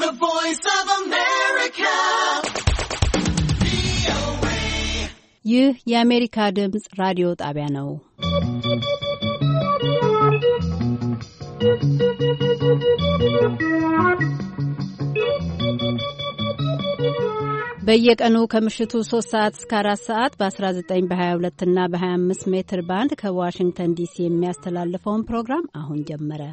The Voice of America. ይህ የአሜሪካ ድምጽ ራዲዮ ጣቢያ ነው። በየቀኑ ከምሽቱ 3 ሰዓት እስከ 4 ሰዓት በ19 በ22 እና በ25 ሜትር ባንድ ከዋሽንግተን ዲሲ የሚያስተላልፈውን ፕሮግራም አሁን ጀመረ።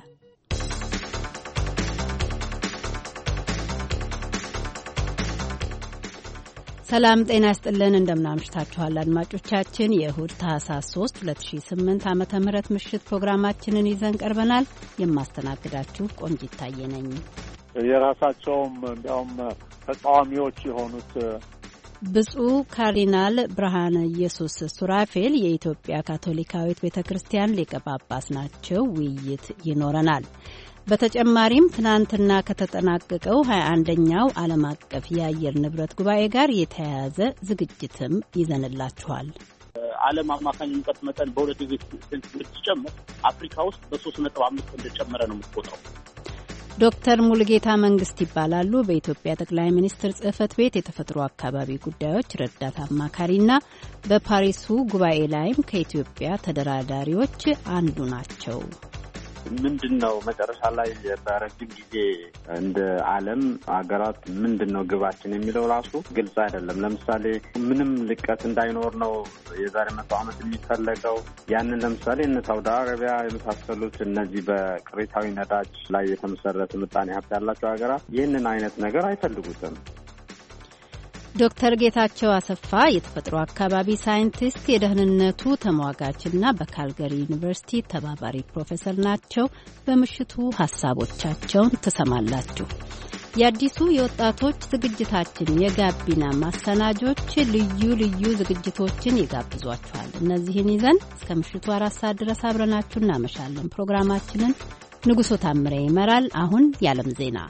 ሰላም ጤና ይስጥልን። እንደምናምሽታችኋል አድማጮቻችን። የእሁድ ታህሳስ 3 2008 ዓመተ ምህረት ምሽት ፕሮግራማችንን ይዘን ቀርበናል። የማስተናግዳችሁ ቆንጂት ታየ ነኝ። የራሳቸውም እንዲያውም ተቃዋሚዎች የሆኑት ብፁዕ ካርዲናል ብርሃነ ኢየሱስ ሱራፌል የኢትዮጵያ ካቶሊካዊት ቤተክርስቲያን ሊቀ ጳጳስ ናቸው። ውይይት ይኖረናል። በተጨማሪም ትናንትና ከተጠናቀቀው 21ኛው ዓለም አቀፍ የአየር ንብረት ጉባኤ ጋር የተያያዘ ዝግጅትም ይዘንላችኋል። ዓለም አማካኝ ሙቀት መጠን በ2 ዲግሪ ሴንቲግሬድ ሲጨምር አፍሪካ ውስጥ በ3.5 እንደጨመረ ነው የምትቆጥረው። ዶክተር ሙሉጌታ መንግስት ይባላሉ። በኢትዮጵያ ጠቅላይ ሚኒስትር ጽህፈት ቤት የተፈጥሮ አካባቢ ጉዳዮች ረዳት አማካሪና በፓሪሱ ጉባኤ ላይም ከኢትዮጵያ ተደራዳሪዎች አንዱ ናቸው። ምንድነው መጨረሻ ላይ በረጅም ጊዜ እንደ ዓለም ሀገራት ምንድነው ግባችን የሚለው ራሱ ግልጽ አይደለም። ለምሳሌ ምንም ልቀት እንዳይኖር ነው የዛሬ 100 ዓመት የሚፈለገው። ያንን ለምሳሌ እነ ሳውዲ አረቢያ የመሳሰሉት እነዚህ በቅሪታዊ ነዳጅ ላይ የተመሰረተ ምጣኔ ሀብት ያላቸው ሀገራት ይህንን አይነት ነገር አይፈልጉትም። ዶክተር ጌታቸው አሰፋ የተፈጥሮ አካባቢ ሳይንቲስት፣ የደህንነቱ ተሟጋችና በካልገሪ ዩኒቨርሲቲ ተባባሪ ፕሮፌሰር ናቸው። በምሽቱ ሀሳቦቻቸውን ትሰማላችሁ። የአዲሱ የወጣቶች ዝግጅታችን የጋቢና ማሰናጆች ልዩ ልዩ ዝግጅቶችን ይጋብዟችኋል። እነዚህን ይዘን እስከ ምሽቱ 4 ሰዓት ድረስ አብረናችሁ እናመሻለን። ፕሮግራማችንን ንጉሶ ታምሬ ይመራል። አሁን የዓለም ዜና።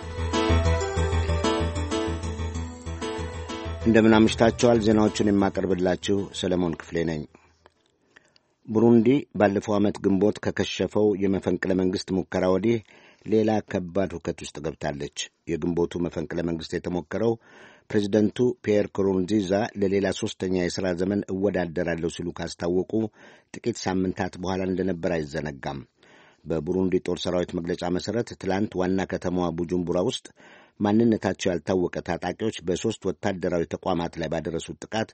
እንደምን አምሽታችኋል። ዜናዎቹን የማቀርብላችሁ ሰለሞን ክፍሌ ነኝ። ቡሩንዲ ባለፈው ዓመት ግንቦት ከከሸፈው የመፈንቅለ መንግሥት ሙከራ ወዲህ ሌላ ከባድ ሁከት ውስጥ ገብታለች። የግንቦቱ መፈንቅለ መንግሥት የተሞከረው ፕሬዚደንቱ ፒየር ንኩሩንዚዛ ለሌላ ሦስተኛ የሥራ ዘመን እወዳደራለሁ ሲሉ ካስታወቁ ጥቂት ሳምንታት በኋላ እንደነበር አይዘነጋም። በቡሩንዲ ጦር ሰራዊት መግለጫ መሠረት ትላንት ዋና ከተማዋ ቡጁምቡራ ውስጥ ማንነታቸው ያልታወቀ ታጣቂዎች በ3 ወታደራዊ ተቋማት ላይ ባደረሱት ጥቃት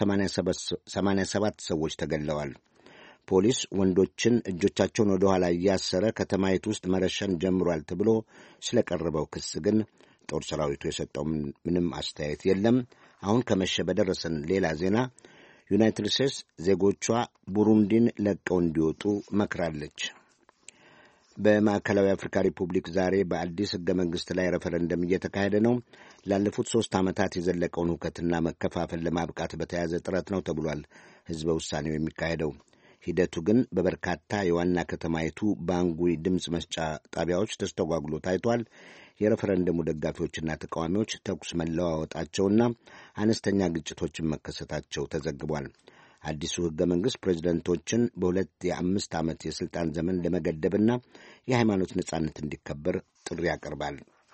87 ሰዎች ተገድለዋል። ፖሊስ ወንዶችን እጆቻቸውን ወደ ኋላ እያሰረ ከተማይቱ ውስጥ መረሸን ጀምሯል ተብሎ ስለቀረበው ክስ ግን ጦር ሰራዊቱ የሰጠው ምንም አስተያየት የለም። አሁን ከመሸ በደረሰን ሌላ ዜና ዩናይትድ ስቴትስ ዜጎቿ ቡሩንዲን ለቀው እንዲወጡ መክራለች። በማዕከላዊ አፍሪካ ሪፑብሊክ ዛሬ በአዲስ ሕገ መንግሥት ላይ ሬፈረንደም እየተካሄደ ነው። ላለፉት 3 ዓመታት የዘለቀውን ሁከትና መከፋፈል ለማብቃት በተያዘ ጥረት ነው ተብሏል ሕዝበ ውሳኔው የሚካሄደው። ሂደቱ ግን በበርካታ የዋና ከተማይቱ ባንጉይ ድምፅ መስጫ ጣቢያዎች ተስተጓጉሎ ታይቷል። የሬፈረንደሙ ደጋፊዎችና ተቃዋሚዎች ተኩስ መለዋወጣቸውና አነስተኛ ግጭቶችን መከሰታቸው ተዘግቧል። አዲሱ ሕገ መንግሥት ፕሬዚደንቶችን በ2 የ5 ዓመት የሥልጣን ዘመን ለመገደብና የሃይማኖት ነጻነት እንዲከበር ጥሪ ያቀርባል።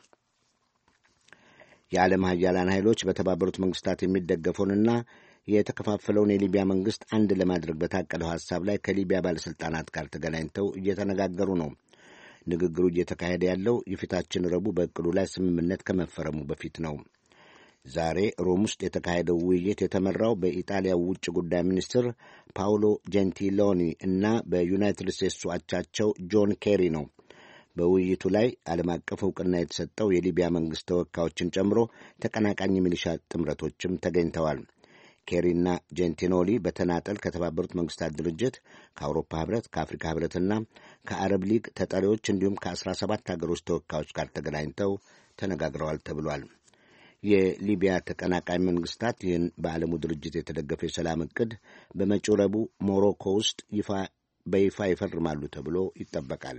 የዓለም ሀያላን ኃይሎች በተባበሩት መንግሥታት የሚደገፈውንና የተከፋፈለውን የሊቢያ መንግሥት አንድ ለማድረግ በታቀደው ሐሳብ ላይ ከሊቢያ ባለሥልጣናት ጋር ተገናኝተው እየተነጋገሩ ነው። ንግግሩ እየተካሄደ ያለው የፊታችን ረቡዕ በዕቅዱ ላይ ስምምነት ከመፈረሙ በፊት ነው። ዛሬ ሮም ውስጥ የተካሄደው ውይይት የተመራው በኢጣሊያ ውጭ ጉዳይ ሚኒስትር ፓውሎ ጀንቲሎኒ እና በዩናይትድ ስቴትሱ አቻቸው ጆን ኬሪ ነው። በውይይቱ ላይ ዓለም አቀፍ ዕውቅና የተሰጠው የሊቢያ መንግሥት ተወካዮችን ጨምሮ ተቀናቃኝ ሚሊሻ ጥምረቶችም ተገኝተዋል። ኬሪና ጀንቲሎኒ በተናጠል ከተባበሩት መንግሥታት ድርጅት፣ ከአውሮፓ ኅብረት፣ ከአፍሪካ ኅብረትና ከአረብ ሊግ ተጠሪዎች እንዲሁም ከ17 አገሮች ተወካዮች ጋር ተገናኝተው ተነጋግረዋል ተብሏል። የሊቢያ ተቀናቃኝ መንግስታት ይህን በዓለሙ ድርጅት የተደገፈ የሰላም ዕቅድ በመጪው ረቡዕ ሞሮኮ ውስጥ በይፋ ይፈርማሉ ተብሎ ይጠበቃል።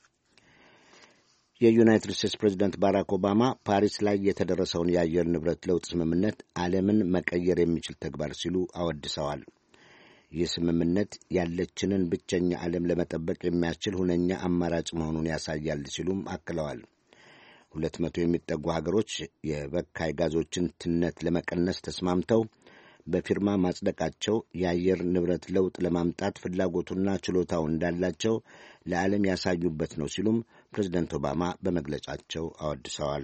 የዩናይትድ ስቴትስ ፕሬዚደንት ባራክ ኦባማ ፓሪስ ላይ የተደረሰውን የአየር ንብረት ለውጥ ስምምነት ዓለምን መቀየር የሚችል ተግባር ሲሉ አወድሰዋል። ይህ ስምምነት ያለችንን ብቸኛ ዓለም ለመጠበቅ የሚያስችል ሁነኛ አማራጭ መሆኑን ያሳያል ሲሉም አክለዋል። 200 የሚጠጉ ሀገሮች የበካይ ጋዞችን ትነት ለመቀነስ ተስማምተው በፊርማ ማጽደቃቸው የአየር ንብረት ለውጥ ለማምጣት ፍላጎቱና ችሎታው እንዳላቸው ለዓለም ያሳዩበት ነው ሲሉም ፕሬዝደንት ኦባማ በመግለጫቸው አወድሰዋል።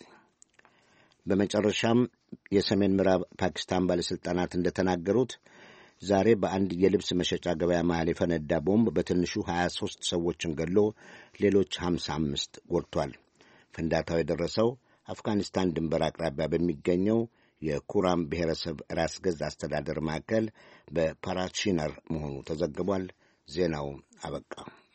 በመጨረሻም የሰሜን ምዕራብ ፓኪስታን ባለሥልጣናት እንደተናገሩት ዛሬ በአንድ የልብስ መሸጫ ገበያ መሃል የፈነዳ ቦምብ በትንሹ 23 ሰዎችን ገሎ ሌሎች 55 ጎድቷል። ፍንዳታው የደረሰው አፍጋኒስታን ድንበር አቅራቢያ በሚገኘው የኩራም ብሔረሰብ ራስ ገዝ አስተዳደር ማዕከል በፓራቺነር መሆኑ ተዘግቧል። ዜናው አበቃ።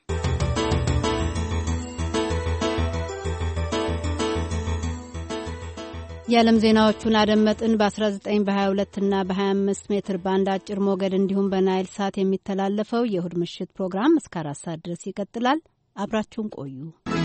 የዓለም ዜናዎቹን አደመጥን። በ19 በ22 እና በ25 ሜትር ባንድ አጭር ሞገድ እንዲሁም በናይል ሳት የሚተላለፈው የእሁድ ምሽት ፕሮግራም እስከ 4 ሰዓት ድረስ ይቀጥላል። አብራችሁን ቆዩ።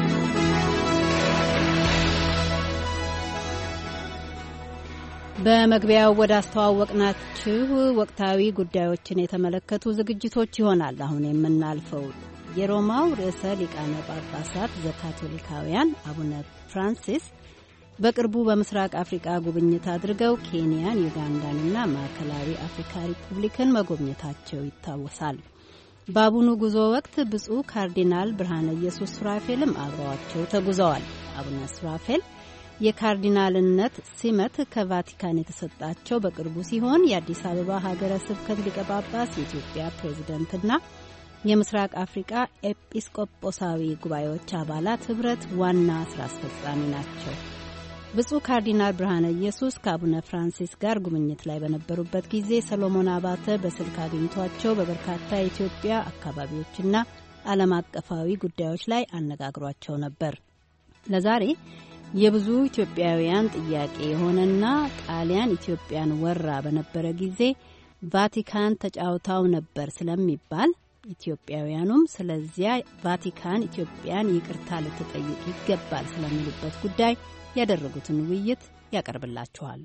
በመግቢያው ወደ አስተዋወቅናችሁ ወቅታዊ ጉዳዮችን የተመለከቱ ዝግጅቶች ይሆናል አሁን የምናልፈው። የሮማው ርዕሰ ሊቃነ ጳጳሳት ዘካቶሊካውያን አቡነ ፍራንሲስ በቅርቡ በምስራቅ አፍሪቃ ጉብኝት አድርገው ኬንያን፣ ዩጋንዳንና ማዕከላዊ አፍሪካ ሪፑብሊክን መጎብኘታቸው ይታወሳል። በአቡኑ ጉዞ ወቅት ብፁዕ ካርዲናል ብርሃነ ኢየሱስ ሱራፌልም አብረዋቸው ተጉዘዋል። አቡነ ሱራፌል የካርዲናልነት ሲመት ከቫቲካን የተሰጣቸው በቅርቡ ሲሆን የአዲስ አበባ ሀገረ ስብከት ሊቀ ጳጳስ፣ የኢትዮጵያ ፕሬዝደንትና የምስራቅ አፍሪቃ ኤጲስቆጶሳዊ ጉባኤዎች አባላት ህብረት ዋና ስራ አስፈጻሚ ናቸው። ብፁዕ ካርዲናል ብርሃነ ኢየሱስ ከአቡነ ፍራንሲስ ጋር ጉብኝት ላይ በነበሩበት ጊዜ ሰሎሞን አባተ በስልክ አግኝቷቸው በበርካታ የኢትዮጵያ አካባቢዎችና ዓለም አቀፋዊ ጉዳዮች ላይ አነጋግሯቸው ነበር። ለዛሬ የብዙ ኢትዮጵያውያን ጥያቄ የሆነና ጣሊያን ኢትዮጵያን ወራ በነበረ ጊዜ ቫቲካን ተጫውታው ነበር ስለሚባል ኢትዮጵያውያኑም ስለዚያ ቫቲካን ኢትዮጵያን ይቅርታ ልትጠይቅ ይገባል ስለሚሉበት ጉዳይ ያደረጉትን ውይይት ያቀርብላችኋል።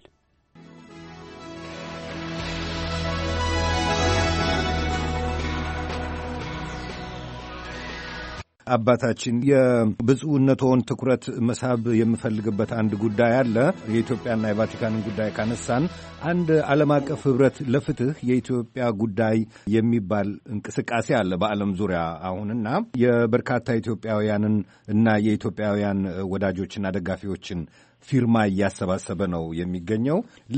አባታችን የብፁዕነቶን ትኩረት መሳብ የምፈልግበት አንድ ጉዳይ አለ። የኢትዮጵያና የቫቲካንን ጉዳይ ካነሳን አንድ ዓለም አቀፍ ህብረት ለፍትህ የኢትዮጵያ ጉዳይ የሚባል እንቅስቃሴ አለ በዓለም ዙሪያ አሁንና የበርካታ ኢትዮጵያውያንን እና የኢትዮጵያውያን ወዳጆችና ደጋፊዎችን ፊርማ እያሰባሰበ ነው የሚገኘው።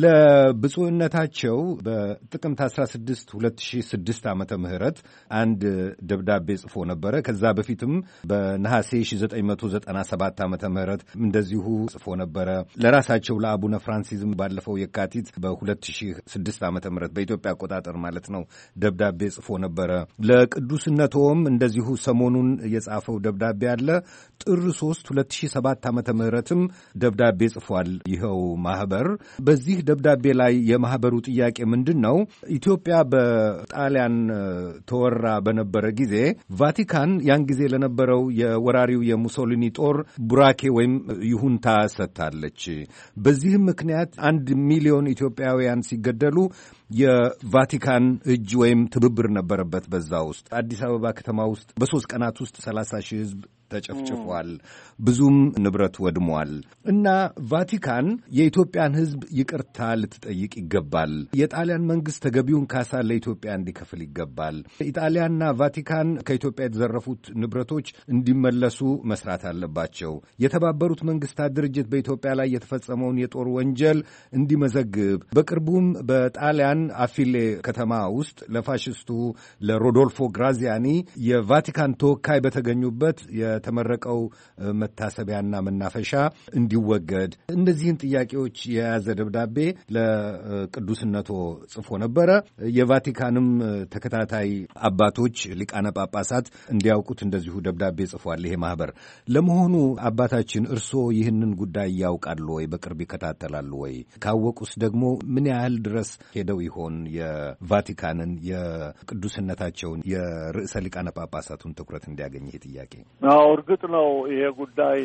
ለብፁዕነታቸው በጥቅምት 16 2006 ዓመተ ምህረት አንድ ደብዳቤ ጽፎ ነበረ። ከዛ በፊትም በነሐሴ 1997 ዓመተ ምህረት እንደዚሁ ጽፎ ነበረ። ለራሳቸው ለአቡነ ፍራንሲዝም ባለፈው የካቲት በ2006 ዓመተ ምህረት በኢትዮጵያ አቆጣጠር ማለት ነው ደብዳቤ ጽፎ ነበረ። ለቅዱስነቶም እንደዚሁ ሰሞኑን የጻፈው ደብዳቤ አለ። ጥር 3 2007 ዓመተ ምህረትም ደብዳቤ ጽፏል። ይኸው ማህበር በዚህ ደብዳቤ ላይ የማህበሩ ጥያቄ ምንድን ነው? ኢትዮጵያ በጣሊያን ተወራ በነበረ ጊዜ ቫቲካን ያን ጊዜ ለነበረው የወራሪው የሙሶሊኒ ጦር ቡራኬ ወይም ይሁንታ ሰጥታለች። በዚህም ምክንያት 1 ሚሊዮን ኢትዮጵያውያን ሲገደሉ የቫቲካን እጅ ወይም ትብብር ነበረበት። በዛ ውስጥ አዲስ አበባ ከተማ ውስጥ በ3 ቀናት ውስጥ 30,000 ሕዝብ ተጨፍጭፏል። ብዙም ንብረት ወድሟል እና ቫቲካን የኢትዮጵያን ሕዝብ ይቅርታ ልትጠይቅ ይገባል። የጣሊያን መንግስት ተገቢውን ካሳ ለኢትዮጵያ እንዲከፍል ይገባል። ኢጣሊያና ቫቲካን ከኢትዮጵያ የተዘረፉት ንብረቶች እንዲመለሱ መስራት አለባቸው። የተባበሩት መንግስታት ድርጅት በኢትዮጵያ ላይ የተፈጸመውን የጦር ወንጀል እንዲመዘግብ፣ በቅርቡም በጣሊያን አፊሌ ከተማ ውስጥ ለፋሽስቱ ለሮዶልፎ ግራዚያኒ የቫቲካን ተወካይ በተገኙበት የተመረቀው መታሰቢያና መናፈሻ እንዲወገድ እነዚህን ጥያቄዎች የያዘ ደብዳቤ ለቅዱስነቶ ጽፎ ነበረ። የቫቲካንም ተከታታይ አባቶች ሊቃነ ጳጳሳት እንዲያውቁት እንደዚሁ ደብዳቤ ጽፏል። ይሄ ማህበር ለመሆኑ አባታችን እርስዎ ይህንን ጉዳይ ያውቃሉ ወይ? በቅርብ ይከታተላሉ ወይ? ካወቁስ ደግሞ ምን ያህል ድረስ ሄደው ይሆን የቫቲካንን የቅዱስነታቸውን የርዕሰ ሊቃነ ጳጳሳቱን ትኩረት እንዲያገኝ ይሄ ጥያቄ? እርግጥ ነው ይሄ ጉዳይ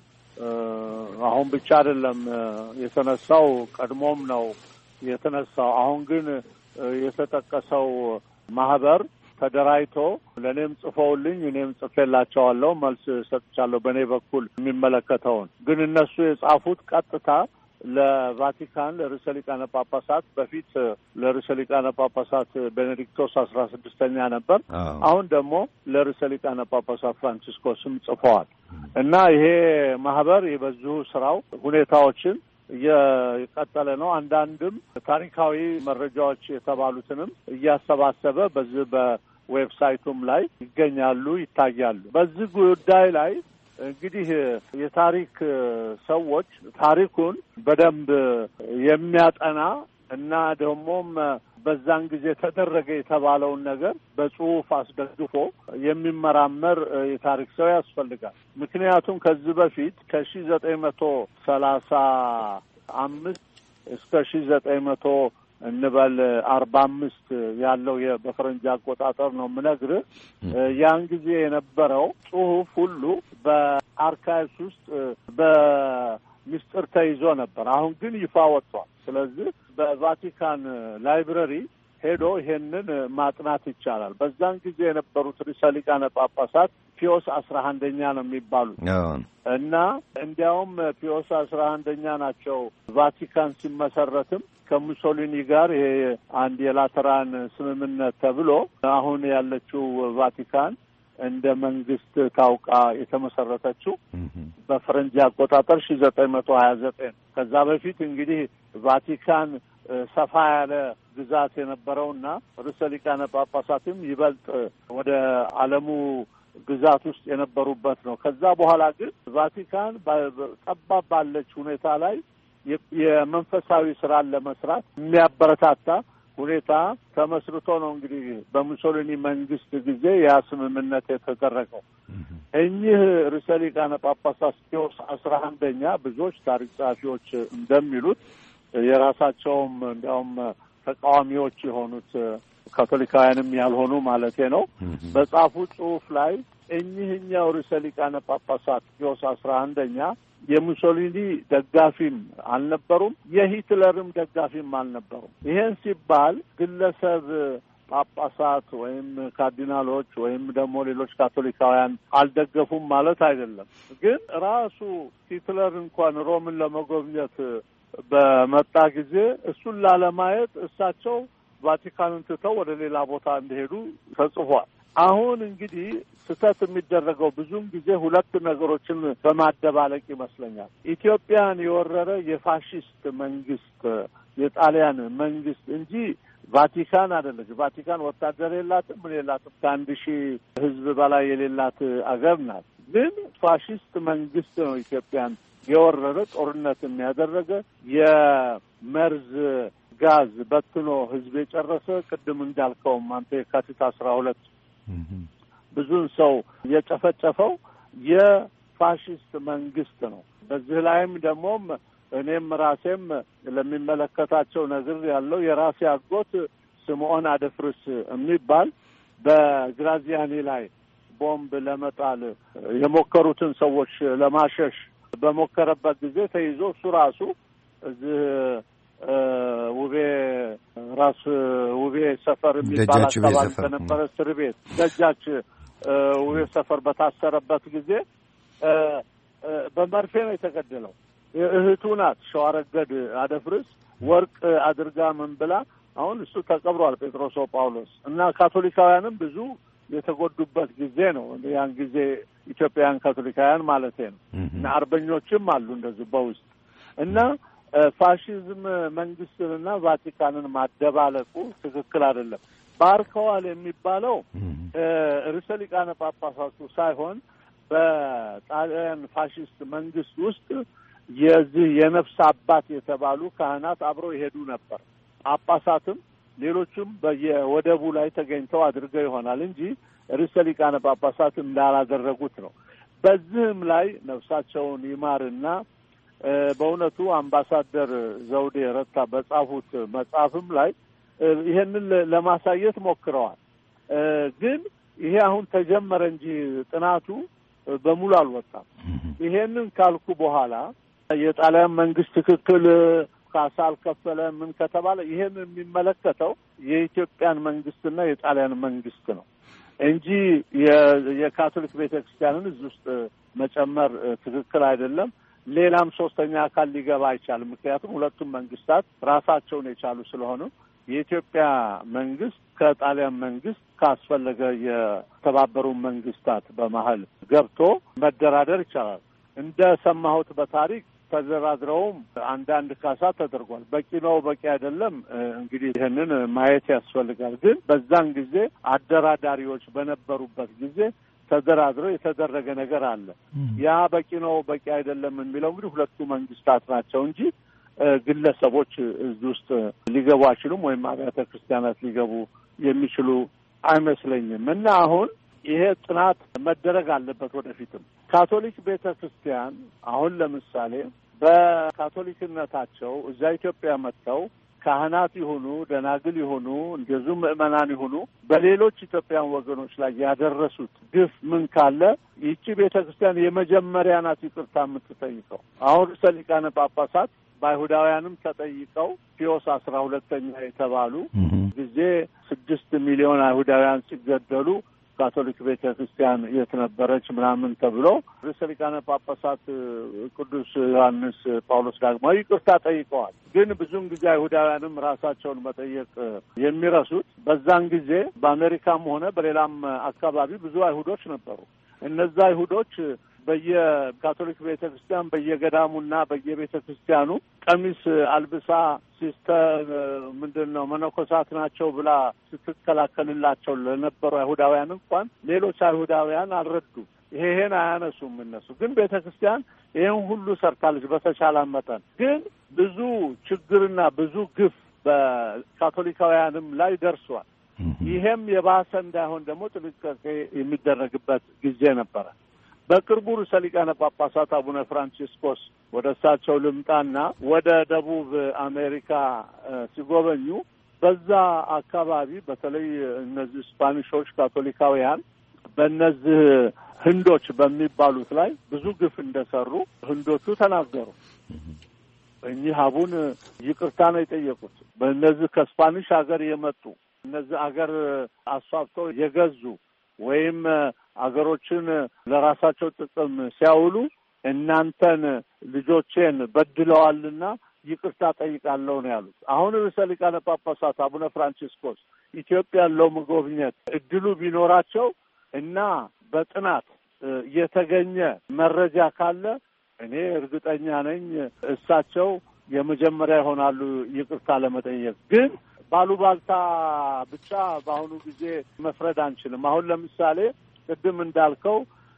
አሁን ብቻ አይደለም የተነሳው፣ ቀድሞም ነው የተነሳው። አሁን ግን የተጠቀሰው ማህበር ተደራይቶ ለኔም ጽፈውልኝ እኔም ጽፌላቸዋለሁ መልስ ሰጥቻለሁ በኔ በኩል የሚመለከተውን ግን እነሱ የጻፉት ቀጥታ ለቫቲካን ለርዕሰ ሊቃነ ጳጳሳት በፊት ለርዕሰ ሊቃነ ጳጳሳት ቤኔዲክቶስ 16ኛ ነበር አሁን ደግሞ ለርዕሰ ሊቃነ ጳጳሳት ፍራንሲስኮስም ጽፈዋል እና ይሄ ማህበር የበዙ ስራው ሁኔታዎችን እየቀጠለ ነው አንዳንድም ታሪካዊ መረጃዎች የተባሉትንም እያሰባሰበ በዚህ በዌብሳይቱም ላይ ይገኛሉ ይታያሉ በዚህ ጉዳይ ላይ እንግዲህ የታሪክ ሰዎች ታሪኩን በደንብ የሚያጠና እና ደግሞም በዛን ጊዜ ተደረገ የተባለውን ነገር በጽሁፍ አስደግፎ የሚመራመር የታሪክ ሰው ያስፈልጋል ምክንያቱም ከዚህ በፊት ከ1935 እስከ 1900 እንበል 45 ያለው በፈረንጅ አቆጣጠር ነው ምነግርህ ያን ጊዜ የነበረው ጽሁፍ ሁሉ በአርካይቭስ ውስጥ በሚስጥር ተይዞ ነበር አሁን ግን ይፋ ወጥቷል ስለዚህ በቫቲካን ላይብረሪ ሄዶ ይሄንን ማጥናት ይቻላል በዛን ጊዜ የነበሩት ርዕሰ ሊቃነ ጳጳሳት ፒዮስ 11ኛ ነው የሚባሉት እና እንዲያውም ፒዮስ 11ኛ ናቸው ቫቲካን ሲመሰረትም ከሙሶሊኒ ጋር ይሄ አንድ የላተራን ስምምነት ተብሎ አሁን ያለችው ቫቲካን እንደ መንግስት ታውቃ የተመሰረተችው በፈረንጅ አቆጣጠር 1929 ከዛ በፊት እንግዲህ ቫቲካን ሰፋ ያለ ግዛት የነበረውና ርዕሰ ሊቃነ ጳጳሳትም ይበልጥ ወደ ዓለሙ ግዛት ውስጥ የነበሩበት ነው ከዛ በኋላ ግን ቫቲካን ጠባብ ባለች ሁኔታ ላይ የመንፈሳዊ ስራን ለመስራት የሚያበረታታ ሁኔታ ተመስርቶ ነው እንግዲህ በሙሶሊኒ መንግስት ጊዜ ያ ስምምነት የተደረገው እኚህ ርዕሰ ሊቃነ ጳጳሳት ፒዮስ 11ኛ ብዙዎች ታሪክ ጸሐፊዎች እንደሚሉት የራሳቸውም እንዲያውም ተቃዋሚዎች የሆኑት ካቶሊካውያንም ያልሆኑ ማለቴ ነው በጻፉ ጽሁፍ ላይ እኚህኛው ርዕሰ ሊቃነ ጳጳሳት ፒዮስ 11ኛ የሙሶሊኒ ደጋፊም አልነበሩም የሂትለርም ደጋፊም አልነበሩም ይሄን ሲባል ግለሰብ ጳጳሳት ወይም ካርዲናሎች ወይም ደግሞ ሌሎች ካቶሊካውያን አልደገፉም ማለት አይደለም ግን ራሱ ሂትለር እንኳን ሮምን ለመጎብኘት በመጣ ጊዜ እሱን ላለማየት እሳቸው ቫቲካንን ትተው ወደ ሌላ ቦታ እንደሄዱ ተጽፏል አሁን እንግዲህ ስህተት የሚደረገው ብዙም ጊዜ ሁለት ነገሮችን በማደባለቅ ይመስለኛል ኢትዮጵያን የወረረ የፋሺስት መንግስት የጣሊያን መንግስት እንጂ ቫቲካን አይደለች ቫቲካን ወታደር የላትም ምን የላትም ከ1000 ህዝብ በላይ የሌላት አገር ናት ግን ፋሺስት መንግስት ነው ኢትዮጵያን የወረረ ጦርነት የሚያደረገ የመርዝ ጋዝ በትኖ ህዝብ የጨረሰ ቅድም እንዳልከውም አንተ የካቲት 12 ብዙን ሰው የጨፈጨፈው የፋሺስት መንግስት ነው በዚህ ላይም ደግሞ እኔም ራሴም ለሚመለከታቸው ነገር ያለው የራሴ አጎት ስምዖን አደፍርስ የሚባል በግራዚያኒ ላይ ቦምብ ለመጣል የሞከሩትን ሰዎች ለማሸሽ በሞከረበት ጊዜ ተይዞ እሱ ራሱ እዚህ ውቤ ሰፈር የሚባል አካባቢ በነበረ እስር ቤት ደጃች ውቤ ሰፈር በታሰረበት ጊዜ በመርፌ ነው የተገደለው እህቱ ናት ሸዋረገድ አደፍርስ ወርቅ አድርጋ ምን ብላ አሁን እሱ ተቀብሯል ጴጥሮስ ጳውሎስ እና ካቶሊካውያንም ብዙ የተጎዱበት ጊዜ ነው ያን ጊዜ ኢትዮጵያውያን ካቶሊካውያን ማለት ነው እና አርበኞችም አሉ እንደዚህ በውስጥ እና ፋሺዝም መንግስትንና ቫቲካንን ማደባለቁ ትክክል አይደለም ባርከዋል የሚባለው ርዕሰ ሊቃነ ጳጳሳቱ ሳይሆን በጣሊያን ፋሺስት መንግስት ውስጥ የዚህ የነፍስ አባት የተባሉ ካህናት አብረው ይሄዱ ነበር ጳጳሳትም ሌሎችም በየወደቡ ላይ ተገኝተው አድርገው ይሆናል እንጂ ርዕሰ ሊቃነ ጳጳሳት እንዳላደረጉት ነው በዚህም ላይ ነፍሳቸውን ይማርና በእውነቱ አምባሳደር ዘውዴ ረታ በጻፉት መጽሐፍም ላይ ይሄንን ለማሳየት ሞክረዋል ግን ይሄ አሁን ተጀመረ እንጂ ጥናቱ በሙሉ አልወጣም ይሄንን ካልኩ በኋላ የጣሊያን መንግስት ትክክል ካሳ አልከፈለ ምን ከተባለ ይሄን የሚመለከተው የኢትዮጵያን መንግስትና የጣሊያን መንግስት ነው እንጂ የካቶሊክ ቤተክርስቲያንን እዚህ ውስጥ መጨመር ትክክል አይደለም። ሌላም ሶስተኛ አካል ሊገባ አይቻልም። ምክንያቱም ሁለቱም መንግስታት ራሳቸውን የቻሉ ስለሆኑ የኢትዮጵያ መንግስት ከጣሊያን መንግስት ካስፈለገ የተባበሩ መንግስታት በመሀል ገብቶ መደራደር ይቻላል። እንደሰማሁት በታሪክ ተደራድረውም አንዳንድ ካሳ ተደርጓል። በቂ ነው በቂ አይደለም እንግዲህ ይህንን ማየት ያስፈልጋል። ግን በዛን ጊዜ አደራዳሪዎች በነበሩበት ጊዜ ተደራድረው የተደረገ ነገር አለ። ያ በቂ ነው በቂ አይደለም የሚለው እንግዲህ ሁለቱ መንግስታት ናቸው እንጂ ግለሰቦች እዚህ ውስጥ ሊገቡ አይችሉም፣ ወይም አብያተ ክርስቲያናት ሊገቡ የሚችሉ አይመስለኝም። እና አሁን ይሄ ጥናት መደረግ አለበት። ወደፊትም ካቶሊክ ቤተ ክርስቲያን አሁን ለምሳሌ በካቶሊክነታቸው እዛ ኢትዮጵያ መጥተው ካህናት ይሁኑ ደናግል ይሁኑ እንደዚሁ ምዕመናን ይሁኑ በሌሎች ኢትዮጵያን ወገኖች ላይ ያደረሱት ግፍ ምን ካለ ይቺ ቤተ ክርስቲያን የመጀመሪያ ናት ይቅርታ የምትጠይቀው። አሁን ርዕሰ ሊቃነ ጳጳሳት በአይሁዳውያንም ተጠይቀው ፒዮስ 12ኛ የተባሉ ጊዜ 6 ሚሊዮን አይሁዳውያን ሲገደሉ ካቶሊክ ቤተ ክርስቲያን የት ነበረች ምናምን ተብሎ ርዕሰ ሊቃነ ጳጳሳት ቅዱስ ዮሐንስ ጳውሎስ ዳግማዊ ይቅርታ ጠይቀዋል። ግን ብዙውን ጊዜ አይሁዳውያንም ራሳቸውን መጠየቅ የሚረሱት በዛን ጊዜ በአሜሪካም ሆነ በሌላም አካባቢ ብዙ አይሁዶች ነበሩ። እነዛ አይሁዶች በየካቶሊክ ቤተ ክርስቲያን በየገዳሙና በየቤተ ክርስቲያኑ ቀሚስ አልብሳ ሲስተር ምንድነው መነኮሳት ናቸው ብላ ስትከላከልላቸው ለነበሩ አይሁዳውያን እንኳን ሌሎች አይሁዳውያን አልረዱም። ይሄን አያነሱም እነሱ። ግን ቤተ ክርስቲያን ይሄን ሁሉ ሰርታለች በተቻለ መጠን። ግን ብዙ ችግርና ብዙ ግፍ በካቶሊካውያንም ላይ ደርሷል። ይሄም የባሰ እንዳይሆን ደግሞ ጥንቃቄ የሚደረግበት ጊዜ ነበረ። በቅርቡ ርዕሰ ሊቃነ ጳጳሳት አቡነ ፍራንቺስኮስ ወደ እሳቸው ልምጣና ወደ ደቡብ አሜሪካ ሲጎበኙ በዛ አካባቢ በተለይ እነዚህ ስፓኒሾች ካቶሊካውያን በእነዚህ ህንዶች በሚባሉት ላይ ብዙ ግፍ እንደሰሩ ህንዶቹ ተናገሩ። እኚህ አቡን ይቅርታ ነው የጠየቁት። በእነዚህ ከስፓኒሽ ሀገር የመጡ እነዚህ አገር አስፋፍተው የገዙ ወይም አገሮችን ለራሳቸው ጥቅም ሲያውሉ እናንተን ልጆቼን በድለዋልና ይቅርታ ጠይቃለሁ ነው ያሉት። አሁን ርዕሰ ሊቃነ ጳጳሳት አቡነ ፍራንቺስኮስ ኢትዮጵያ ያለው መጎብኘት እድሉ ቢኖራቸው እና በጥናት የተገኘ መረጃ ካለ እኔ እርግጠኛ ነኝ እሳቸው የመጀመሪያ ይሆናሉ ይቅርታ ለመጠየቅ። ግን ባሉባልታ ብቻ በአሁኑ ጊዜ መፍረድ አንችልም። አሁን ለምሳሌ ቅድም እንዳልከው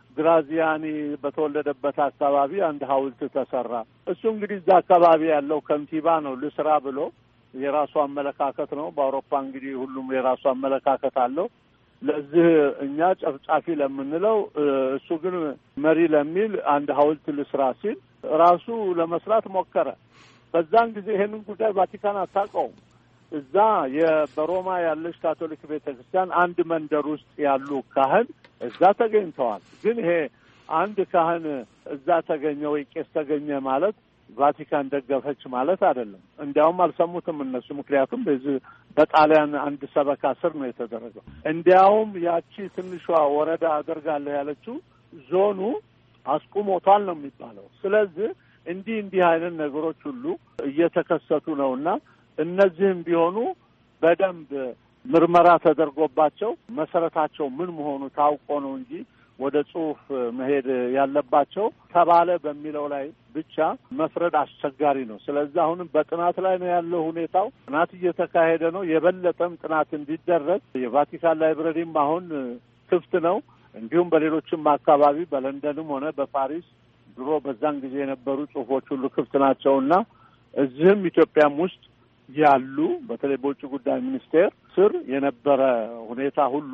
ግራዚያኒ በተወለደበት አካባቢ አንድ ሐውልት ተሰራ። እሱ እንግዲህ እዛ አካባቢ ያለው ከንቲባ ነው ልስራ ብሎ የራሱ አመለካከት ነው። በአውሮፓ እንግዲህ ሁሉም የራሱ አመለካከት አለው። ለዚህ እኛ ጨፍጫፊ ለምንለው እሱ ግን መሪ ለሚል አንድ ሐውልት ልስራ ሲል ራሱ ለመስራት ሞከረ። በዛን ጊዜ ይሄንን ጉዳይ ቫቲካን አታውቀውም። እዛ በሮማ ያለች ካቶሊክ ቤተክርስቲያን አንድ መንደር ውስጥ ያሉ ካህን እዛ ተገኝተዋል። ግን ይሄ አንድ ካህን እዛ ተገኘ ወይ ቄስ ተገኘ ማለት ቫቲካን ደገፈች ማለት አይደለም። እንዲያውም አልሰሙትም እነሱ። ምክንያቱም በዚህ በጣሊያን አንድ ሰበካ ስር ነው የተደረገው። እንዲያውም ያቺ ትንሿ ወረዳ አደርጋለሁ ያለችው ዞኑ አስቁሞቷል ነው የሚባለው። ስለዚህ እንዲህ አይነት ነገሮች ሁሉ እየተከሰቱ ነውና እነዚህም ቢሆኑ በደንብ ምርመራ ተደርጎባቸው መሰረታቸው ምን መሆኑ ታውቆ ነው እንጂ ወደ ጽሁፍ መሄድ ያለባቸው ተባለ በሚለው ላይ ብቻ መፍረድ አስቸጋሪ ነው። ስለዚህ አሁንም በጥናት ላይ ነው ያለው ሁኔታው። ጥናት እየተካሄደ ነው። የበለጠም ጥናት እንዲደረግ የቫቲካን ላይብረሪም አሁን ክፍት ነው። እንዲሁም በሌሎችም አካባቢ በለንደንም ሆነ በፓሪስ ድሮ በዛን ጊዜ የነበሩ ጽሁፎች ሁሉ ክፍት ናቸውና እዚህም ኢትዮጵያም ውስጥ ያሉ በተለይ በውጭ ጉዳይ ሚኒስቴር ስር የነበረ ሁኔታ ሁሉ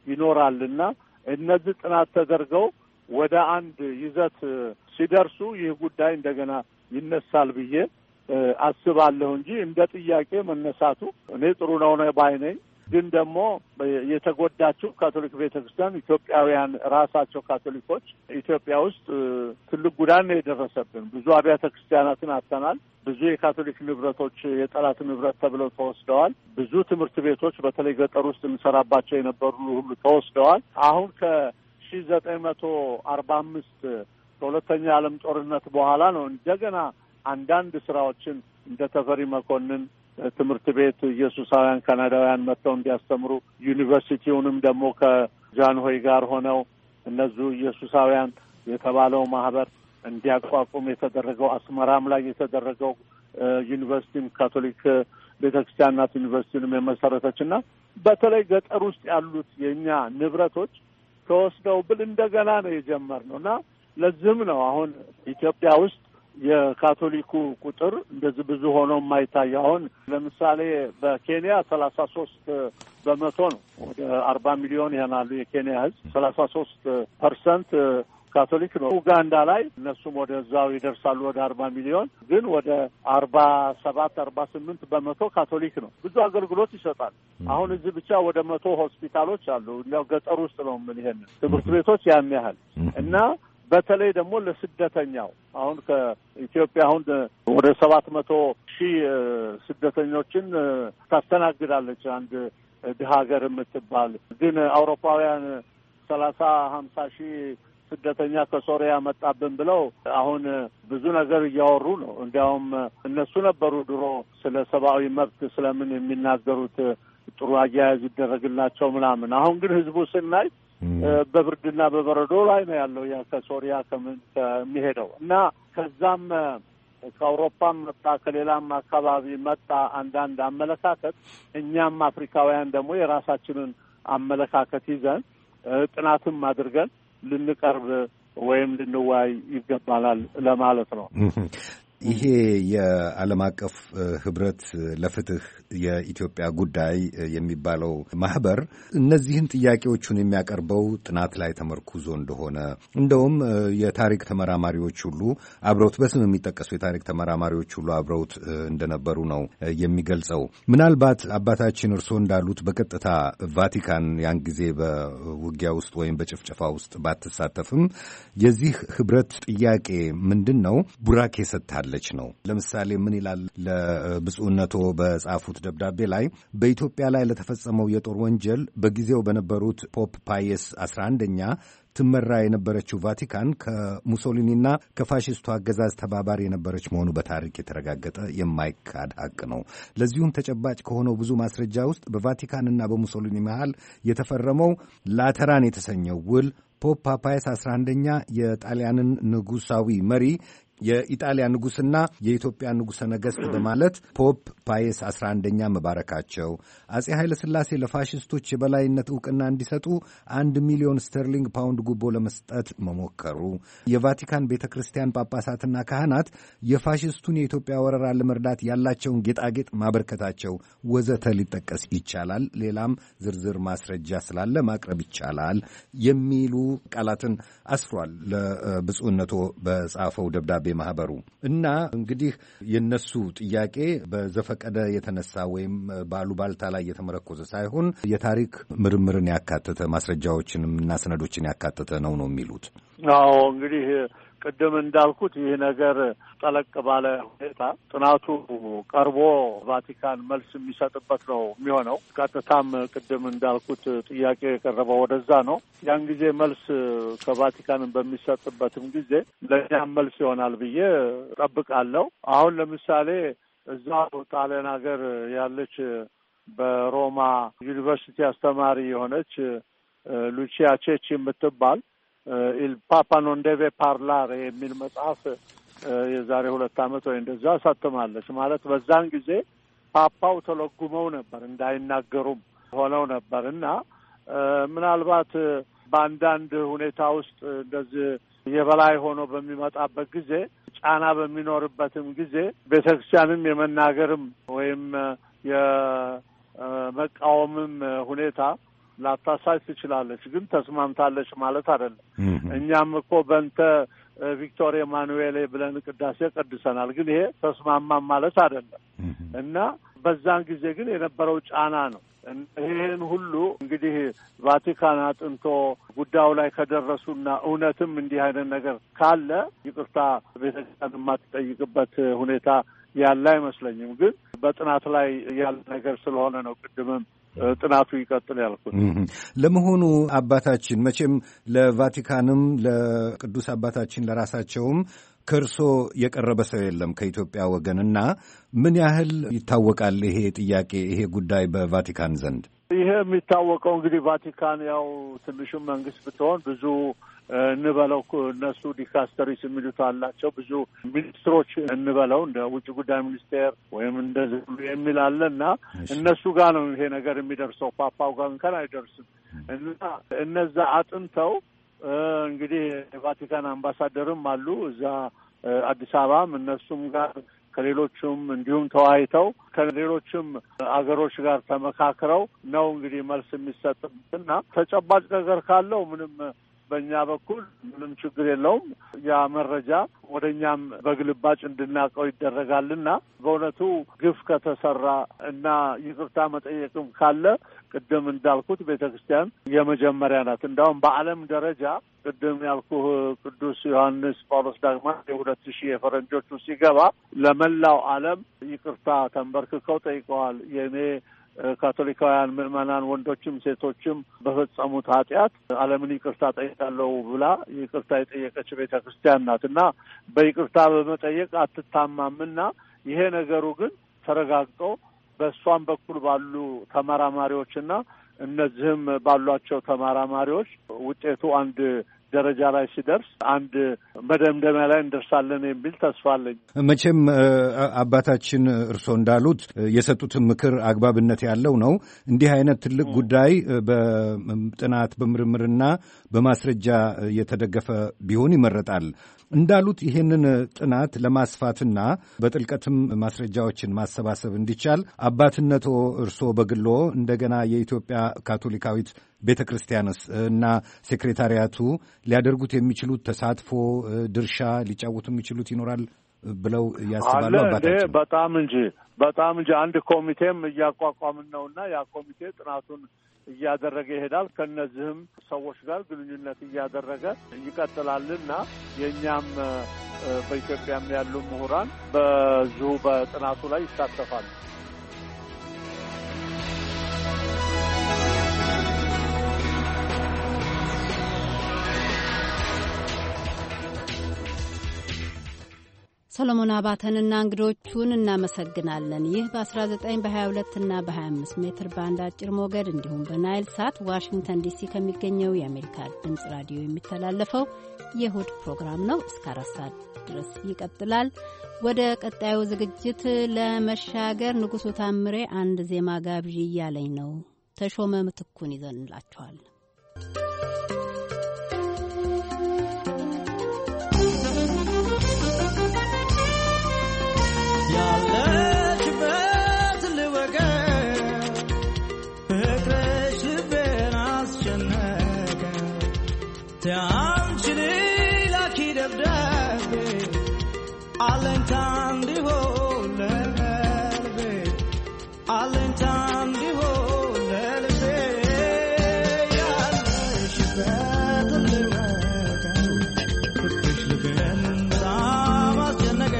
ይኖራልና እነዚህ ጥናት ተደርገው ወደ አንድ ይዘት ሲደርሱ ይህ ጉዳይ እንደገና ይነሳል ብዬ አስባለሁ እንጂ እንደ ጥያቄ መነሳቱ እኔ ጥሩ ነው ባይ ነኝ። ግን ደግሞ የተጎዳችው ካቶሊክ ቤተክርስቲያን ኢትዮጵያውያን ራሳቸው ካቶሊኮች ኢትዮጵያ ውስጥ ትልቅ ጉዳት ነው የደረሰብን። ብዙ አብያተ ክርስቲያናትን አጥተናል። ብዙ የካቶሊክ ንብረቶች የጠላት ንብረት ተብለው ተወስደዋል። ብዙ ትምህርት ቤቶች በተለይ ገጠር ውስጥ እንሰራባቸው የነበሩ ሁሉ ተወስደዋል። አሁን ከ1945 ከሁለተኛ ዓለም ጦርነት በኋላ ነው እንደገና አንዳንድ ስራዎችን እንደ ተፈሪ መኮንን ትምህርት ቤት ኢየሱሳውያን ካናዳውያን መጥተው እንዲያስተምሩ ዩኒቨርሲቲውንም ደግሞ ከጃንሆይ ጋር ሆነው እነዚሁ ኢየሱሳውያን የተባለው ማህበር እንዲያቋቁም የተደረገው አስመራም ላይ የተደረገው ዩኒቨርሲቲም ካቶሊክ ቤተክርስቲያን ናት ዩኒቨርሲቲንም የመሰረተችና በተለይ ገጠር ውስጥ ያሉት የእኛ ንብረቶች ተወስደው ብል እንደገና ነው የጀመርነው እና ለዚህም ነው አሁን ኢትዮጵያ ውስጥ የካቶሊኩ ቁጥር እንደዚህ ብዙ ሆኖ የማይታየው። አሁን ለምሳሌ በኬንያ 33% ነው። ወደ 40 ሚሊዮን ይሆናሉ የኬንያ ህዝብ። 33% ካቶሊክ ነው። ኡጋንዳ ላይ እነሱም ወደዛው ይደርሳሉ ወደ 40 ሚሊዮን፣ ግን ወደ 47-48% ካቶሊክ ነው። ብዙ አገልግሎት ይሰጣል። አሁን እዚህ ብቻ ወደ 100 ሆስፒታሎች አሉ። እንዲያው ገጠር ውስጥ ነው ምን ይሄን ትምህርት ቤቶች ያን ያህል እና በተለይ ደግሞ ለስደተኛው አሁን ከኢትዮጵያ አሁን ወደ 700,000 ስደተኞችን ታስተናግዳለች አንድ ድሀ ሀገር የምትባል። ግን አውሮፓውያን 30-50,000 ስደተኛ ከሶሪያ መጣብን ብለው አሁን ብዙ ነገር እያወሩ ነው። እንዲያውም እነሱ ነበሩ ድሮ ስለ ሰብአዊ መብት ስለምን የሚናገሩት ጥሩ አያያዝ ይደረግላቸው ምናምን። አሁን ግን ህዝቡ ስናይ በብርድና በበረዶ ላይ ነው ያለው ያ ከሶሪያ ከሚሄደው እና ከዛም ከአውሮፓም መጣ ከሌላም አካባቢ መጣ አንዳንድ አመለካከት። እኛም አፍሪካውያን ደግሞ የራሳችንን አመለካከት ይዘን ጥናትም አድርገን ልንቀርብ ወይም ልንወያይ ይገባናል ለማለት ነው። ይሄ የዓለም አቀፍ ህብረት ለፍትህ የኢትዮጵያ ጉዳይ የሚባለው ማህበር እነዚህን ጥያቄዎቹን የሚያቀርበው ጥናት ላይ ተመርኩዞ እንደሆነ እንደውም የታሪክ ተመራማሪዎች ሁሉ አብረውት በስም የሚጠቀሱ የታሪክ ተመራማሪዎች ሁሉ አብረውት እንደነበሩ ነው የሚገልጸው። ምናልባት አባታችን እርስዎ እንዳሉት በቀጥታ ቫቲካን ያን ጊዜ በውጊያ ውስጥ ወይም በጭፍጨፋ ውስጥ ባትሳተፍም የዚህ ህብረት ጥያቄ ምንድን ነው ቡራኬ ሰጥታለች ነው። ለምሳሌ ምን ይላል? ለብፁዕነቶ በጻፉት ደብዳቤ ላይ በኢትዮጵያ ላይ ለተፈጸመው የጦር ወንጀል በጊዜው በነበሩት ፖፕ ፓየስ 11ኛ ትመራ የነበረችው ቫቲካን ከሙሶሊኒና ከፋሽስቱ አገዛዝ ተባባሪ የነበረች መሆኑ በታሪክ የተረጋገጠ የማይካድ ሀቅ ነው። ለዚሁም ተጨባጭ ከሆነው ብዙ ማስረጃ ውስጥ በቫቲካንና በሙሶሊኒ መሃል የተፈረመው ላተራን የተሰኘው ውል ፖፕ ፓየስ 11ኛ የጣሊያንን ንጉሳዊ መሪ የኢጣሊያ ንጉስና የኢትዮጵያ ንጉሰ ነገስት በማለት ፖፕ ፓየስ 11ኛ መባረካቸው፣ አጼ ኃይለ ሥላሴ ለፋሽስቶች የበላይነት ዕውቅና እንዲሰጡ 1 ሚሊዮን ስተርሊንግ ፓውንድ ጉቦ ለመስጠት መሞከሩ፣ የቫቲካን ቤተክርስቲያን ጳጳሳትና ካህናት የፋሽስቱን የኢትዮጵያ ወረራ ለመርዳት ያላቸውን ጌጣጌጥ ማበርከታቸው ወዘተ ሊጠቀስ ይቻላል። ሌላም ዝርዝር ማስረጃ ስላለ ማቅረብ ይቻላል የሚሉ ቃላትን አስፍሯል ለብፁዕነቶ በጻፈው ደብዳቤ ማህበሩ። እና እንግዲህ የነሱ ጥያቄ በዘፈቀደ የተነሳ ወይም ባሉባልታ ላይ የተመረኮዘ ሳይሆን የታሪክ ምርምርን ያካተተ ማስረጃዎችንም እና ሰነዶችን ያካተተ ነው የሚሉት። አዎ እንግዲህ ቅድም እንዳልኩት ይህ ነገር ጠለቅ ባለ ሁኔታ ጥናቱ ቀርቦ ቫቲካን መልስ የሚሰጥበት ነው የሚሆነው። ቀጥታም ቅድም እንዳልኩት ጥያቄ የቀረበው ወደዛ ነው። ያን ጊዜ መልስ ከቫቲካን በሚሰጥበትም ጊዜ ለእኛም መልስ ይሆናል ብዬ ጠብቃለሁ። አሁን ለምሳሌ እዛው ጣሊያን ሀገር ያለች በሮማ ዩኒቨርሲቲ አስተማሪ የሆነች ሉቺያ ቼቺ የምትባል ኢል ፓፓ ኖን ዴቬ ፓርላር የሚል መጽሐፍ የዛሬ 2 ዓመት ወይ እንደዛ አሳትማለች። ማለት በዛን ጊዜ ፓፓው ተለጉመው ነበር እንዳይናገሩም ሆነው ነበር እና ምናልባት በአንዳንድ ሁኔታ ውስጥ እንደዚህ የበላይ ሆኖ በሚመጣበት ጊዜ ጫና በሚኖርበትም ጊዜ ቤተክርስቲያንም የመናገርም ወይም የመቃወምም ሁኔታ ላታሳይ ትችላለች። ግን ተስማምታለች ማለት አይደለም። እኛም እኮ በእንተ ቪክቶር ኤማኑኤል ብለን ቅዳሴ ቀድሰናል። ግን ይሄ ተስማማም ማለት አይደለም እና በዛን ጊዜ ግን የነበረው ጫና ነው ይህን ሁሉ እንግዲህ ቫቲካን አጥንቶ ጉዳዩ ላይ ከደረሱና እውነትም እንዲህ አይነት ነገር ካለ ይቅርታ ቤተክርስቲያን የማትጠይቅበት ሁኔታ ያለ አይመስለኝም። ግን በጥናት ላይ ያለ ነገር ስለሆነ ነው ቅድምም ጥናቱ ይቀጥል ያልኩት። ለመሆኑ አባታችን መቼም ለቫቲካንም ለቅዱስ አባታችን ለራሳቸውም ከእርሶ የቀረበ ሰው የለም ከኢትዮጵያ ወገንና ምን ያህል ይታወቃል ይሄ ጥያቄ ይሄ ጉዳይ በቫቲካን ዘንድ? ይሄ የሚታወቀው እንግዲህ ቫቲካን ያው ትንሹም መንግስት ብትሆን ብዙ እንበለው እነሱ ዲካስተሪስ የሚሉት አላቸው። ብዙ ሚኒስትሮች እንበለው እንደ ውጭ ጉዳይ ሚኒስቴር ወይም እንደዚህ የሚል አለ እና እነሱ ጋር ነው ይሄ ነገር የሚደርሰው። ፓፓው ጋር እንኳን አይደርስም። እና እነዛ አጥንተው እንግዲህ የቫቲካን አምባሳደርም አሉ እዛ አዲስ አበባም እነሱም ጋር ከሌሎቹም እንዲሁም ተወያይተው ከሌሎችም አገሮች ጋር ተመካክረው ነው እንግዲህ መልስ የሚሰጥበትና ተጨባጭ ነገር ካለው ምንም በእኛ በኩል ምንም ችግር የለውም። ያ መረጃ ወደ እኛም በግልባጭ እንድናውቀው ይደረጋልና በእውነቱ ግፍ ከተሰራ እና ይቅርታ መጠየቅም ካለ ቅድም እንዳልኩት ቤተክርስቲያን የመጀመሪያ ናት። እንዳውም በዓለም ደረጃ ቅድም ያልኩህ ቅዱስ ዮሐንስ ጳውሎስ ዳግማዊ 2000 የፈረንጆቹ ሲገባ ለመላው ዓለም ይቅርታ ተንበርክከው ጠይቀዋል። የእኔ ካቶሊካውያን ምዕመናን ወንዶችም ሴቶችም በፈጸሙት ኃጢአት ዓለምን ይቅርታ ጠይቃለሁ ብላ ይቅርታ የጠየቀች ቤተክርስቲያን ናት እና በይቅርታ በመጠየቅ አትታማምና ይሄ ነገሩ ግን ተረጋግጦ በእሷም በኩል ባሉ ተመራማሪዎችና እነዚህም ባሏቸው ተመራማሪዎች ውጤቱ አንድ ደረጃ ላይ ሲደርስ አንድ መደምደሚያ ላይ እንደርሳለን የሚል ተስፋ አለኝ። መቼም አባታችን እርስዎ እንዳሉት የሰጡትን ምክር አግባብነት ያለው ነው። እንዲህ አይነት ትልቅ ጉዳይ በጥናት በምርምርና በማስረጃ የተደገፈ ቢሆን ይመረጣል። እንዳሉት ይህንን ጥናት ለማስፋትና በጥልቀትም ማስረጃዎችን ማሰባሰብ እንዲቻል አባትነቶ እርስዎ በግሎ እንደገና የኢትዮጵያ ካቶሊካዊት ቤተ ክርስቲያንስ እና ሴክሬታሪያቱ ሊያደርጉት የሚችሉት ተሳትፎ ድርሻ ሊጫወቱ የሚችሉት ይኖራል ብለው ያስባሉ? አባታችን በጣም እንጂ አንድ ኮሚቴም እያቋቋምን ነውና ያ ኮሚቴ ጥናቱን እያደረገ ይሄዳል። ከነዚህም ሰዎች ጋር ግንኙነት እያደረገ ይቀጥላልና የእኛም በኢትዮጵያም ያሉ ምሁራን በዚሁ በጥናቱ ላይ ይሳተፋሉ። ሰሎሞን አባተንና እንግዶቹን እናመሰግናለን። ይህ በ19 በ22 እና በ25 ሜትር ባንድ አጭር ሞገድ እንዲሁም በናይል ሳት ዋሽንግተን ዲሲ ከሚገኘው የአሜሪካ ድምፅ ራዲዮ የሚተላለፈው የእሁድ ፕሮግራም ነው። እስከ 4 ሰዓት ድረስ ይቀጥላል። ወደ ቀጣዩ ዝግጅት ለመሻገር ንጉሱ ታምሬ አንድ ዜማ ጋብዥ እያለኝ ነው። ተሾመ ምትኩን ይዘንላችኋል። ያለችበት ልወገን ፍቅርሽ ልቤን አስጨነቀ አንቺን ላኪ ደብዳቤ አለኝታ እንዲሆን ለልቤ አለኝታ እንዲሆን ለልቤ ያለሽበት ልወገን ፍቅርሽ ልቤን በጣም አስጨነቀ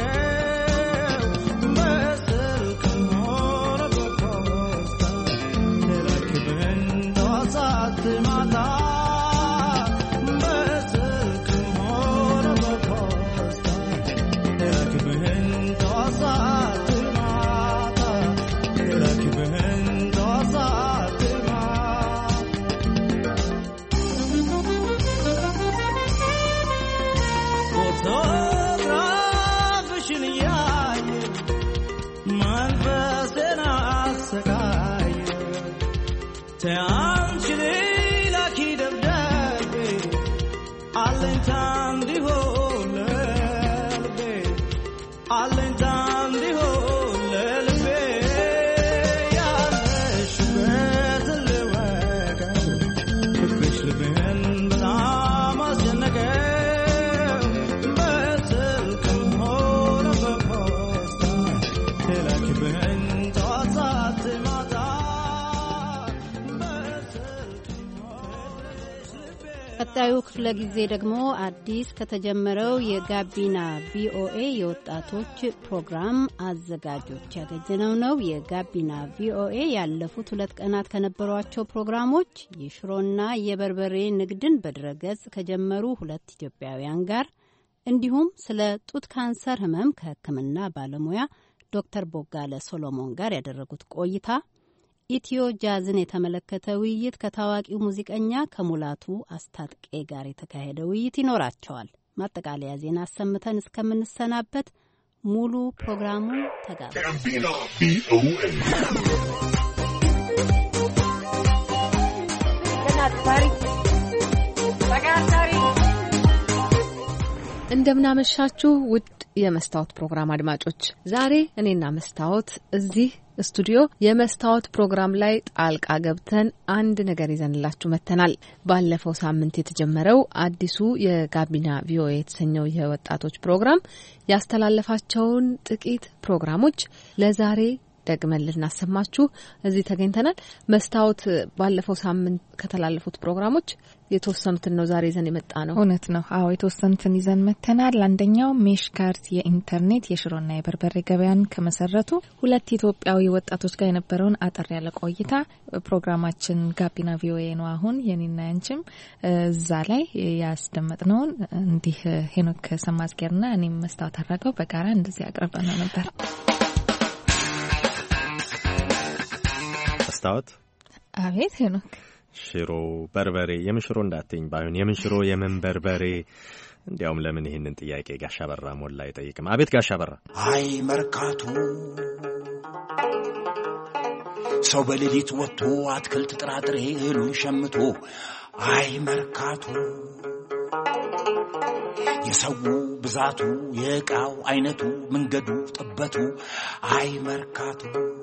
በቀጣዩ ክፍለ ጊዜ ደግሞ አዲስ ከተጀመረው የጋቢና ቪኦኤ የወጣቶች ፕሮግራም አዘጋጆች ያገኘነው ነው። የጋቢና ቪኦኤ ያለፉት 2 ቀናት ከነበሯቸው ፕሮግራሞች የሽሮና የበርበሬ ንግድን በድረገጽ ከጀመሩ 2 ኢትዮጵያውያን ጋር እንዲሁም ስለ ጡት ካንሰር ህመም ከሕክምና ባለሙያ ዶክተር ቦጋለ ሶሎሞን ጋር ያደረጉት ቆይታ፣ ኢትዮ ጃዝን የተመለከተ ውይይት ከታዋቂው ሙዚቀኛ ከሙላቱ አስታጥቄ ጋር የተካሄደ ውይይት ይኖራቸዋል። ማጠቃለያ ዜና አሰምተን እስከምንሰናበት ሙሉ ፕሮግራሙን ተጋበዙ። እንደምናመሻችሁ ውድ የመስታወት ፕሮግራም አድማጮች፣ ዛሬ እኔና መስታወት እዚህ ስቱዲዮ የመስታወት ፕሮግራም ላይ ጣልቃ ገብተን አንድ ነገር ይዘንላችሁ መጥተናል። ባለፈው ሳምንት የተጀመረው አዲሱ የጋቢና ቪኦኤ የተሰኘው የወጣቶች ፕሮግራም ያስተላለፋቸውን ጥቂት ፕሮግራሞች ለዛሬ ደግመን ልናሰማችሁ እዚህ ተገኝተናል። መስታወት ባለፈው ሳምንት ከተላለፉት ፕሮግራሞች የተወሰኑትን ነው ዛሬ ይዘን የመጣ ነው። እውነት ነው። አዎ የተወሰኑትን ይዘን መጥተናል። አንደኛው ሜሽካርት የኢንተርኔት የሽሮና የበርበሬ ገበያን ከመሰረቱ 2 ኢትዮጵያዊ ወጣቶች ጋር የነበረውን አጠር ያለ ቆይታ ፕሮግራማችን ጋቢና ቪኦኤ ነው። አሁን የኔና ያንቺም እዛ ላይ ያስደመጥነውን እንዲህ ሄኖክ ሰማዝጌርና እኔም መስታወት አድርገው በጋራ እንደዚህ አቅርበነው ነበር። መስታወት አቤት ሄኖክ ሽሮ በርበሬ የምን ሽሮ እንዳትኝ ባይሆን የምን ሽሮ የምን በርበሬ እንዲያውም ለምን ይሄንን ጥያቄ ጋሻ በራ ሞላ አይጠይቅም? አቤት ጋሻ በራ። አይ መርካቶ ሰው በሌሊት ወጥቶ አትክልት ጥራጥሬ እህሉን ሸምቶ አይ መርካቶ የሰው ብዛቱ የዕቃው አይነቱ መንገዱ ጥበቱ አይ መርካቶ።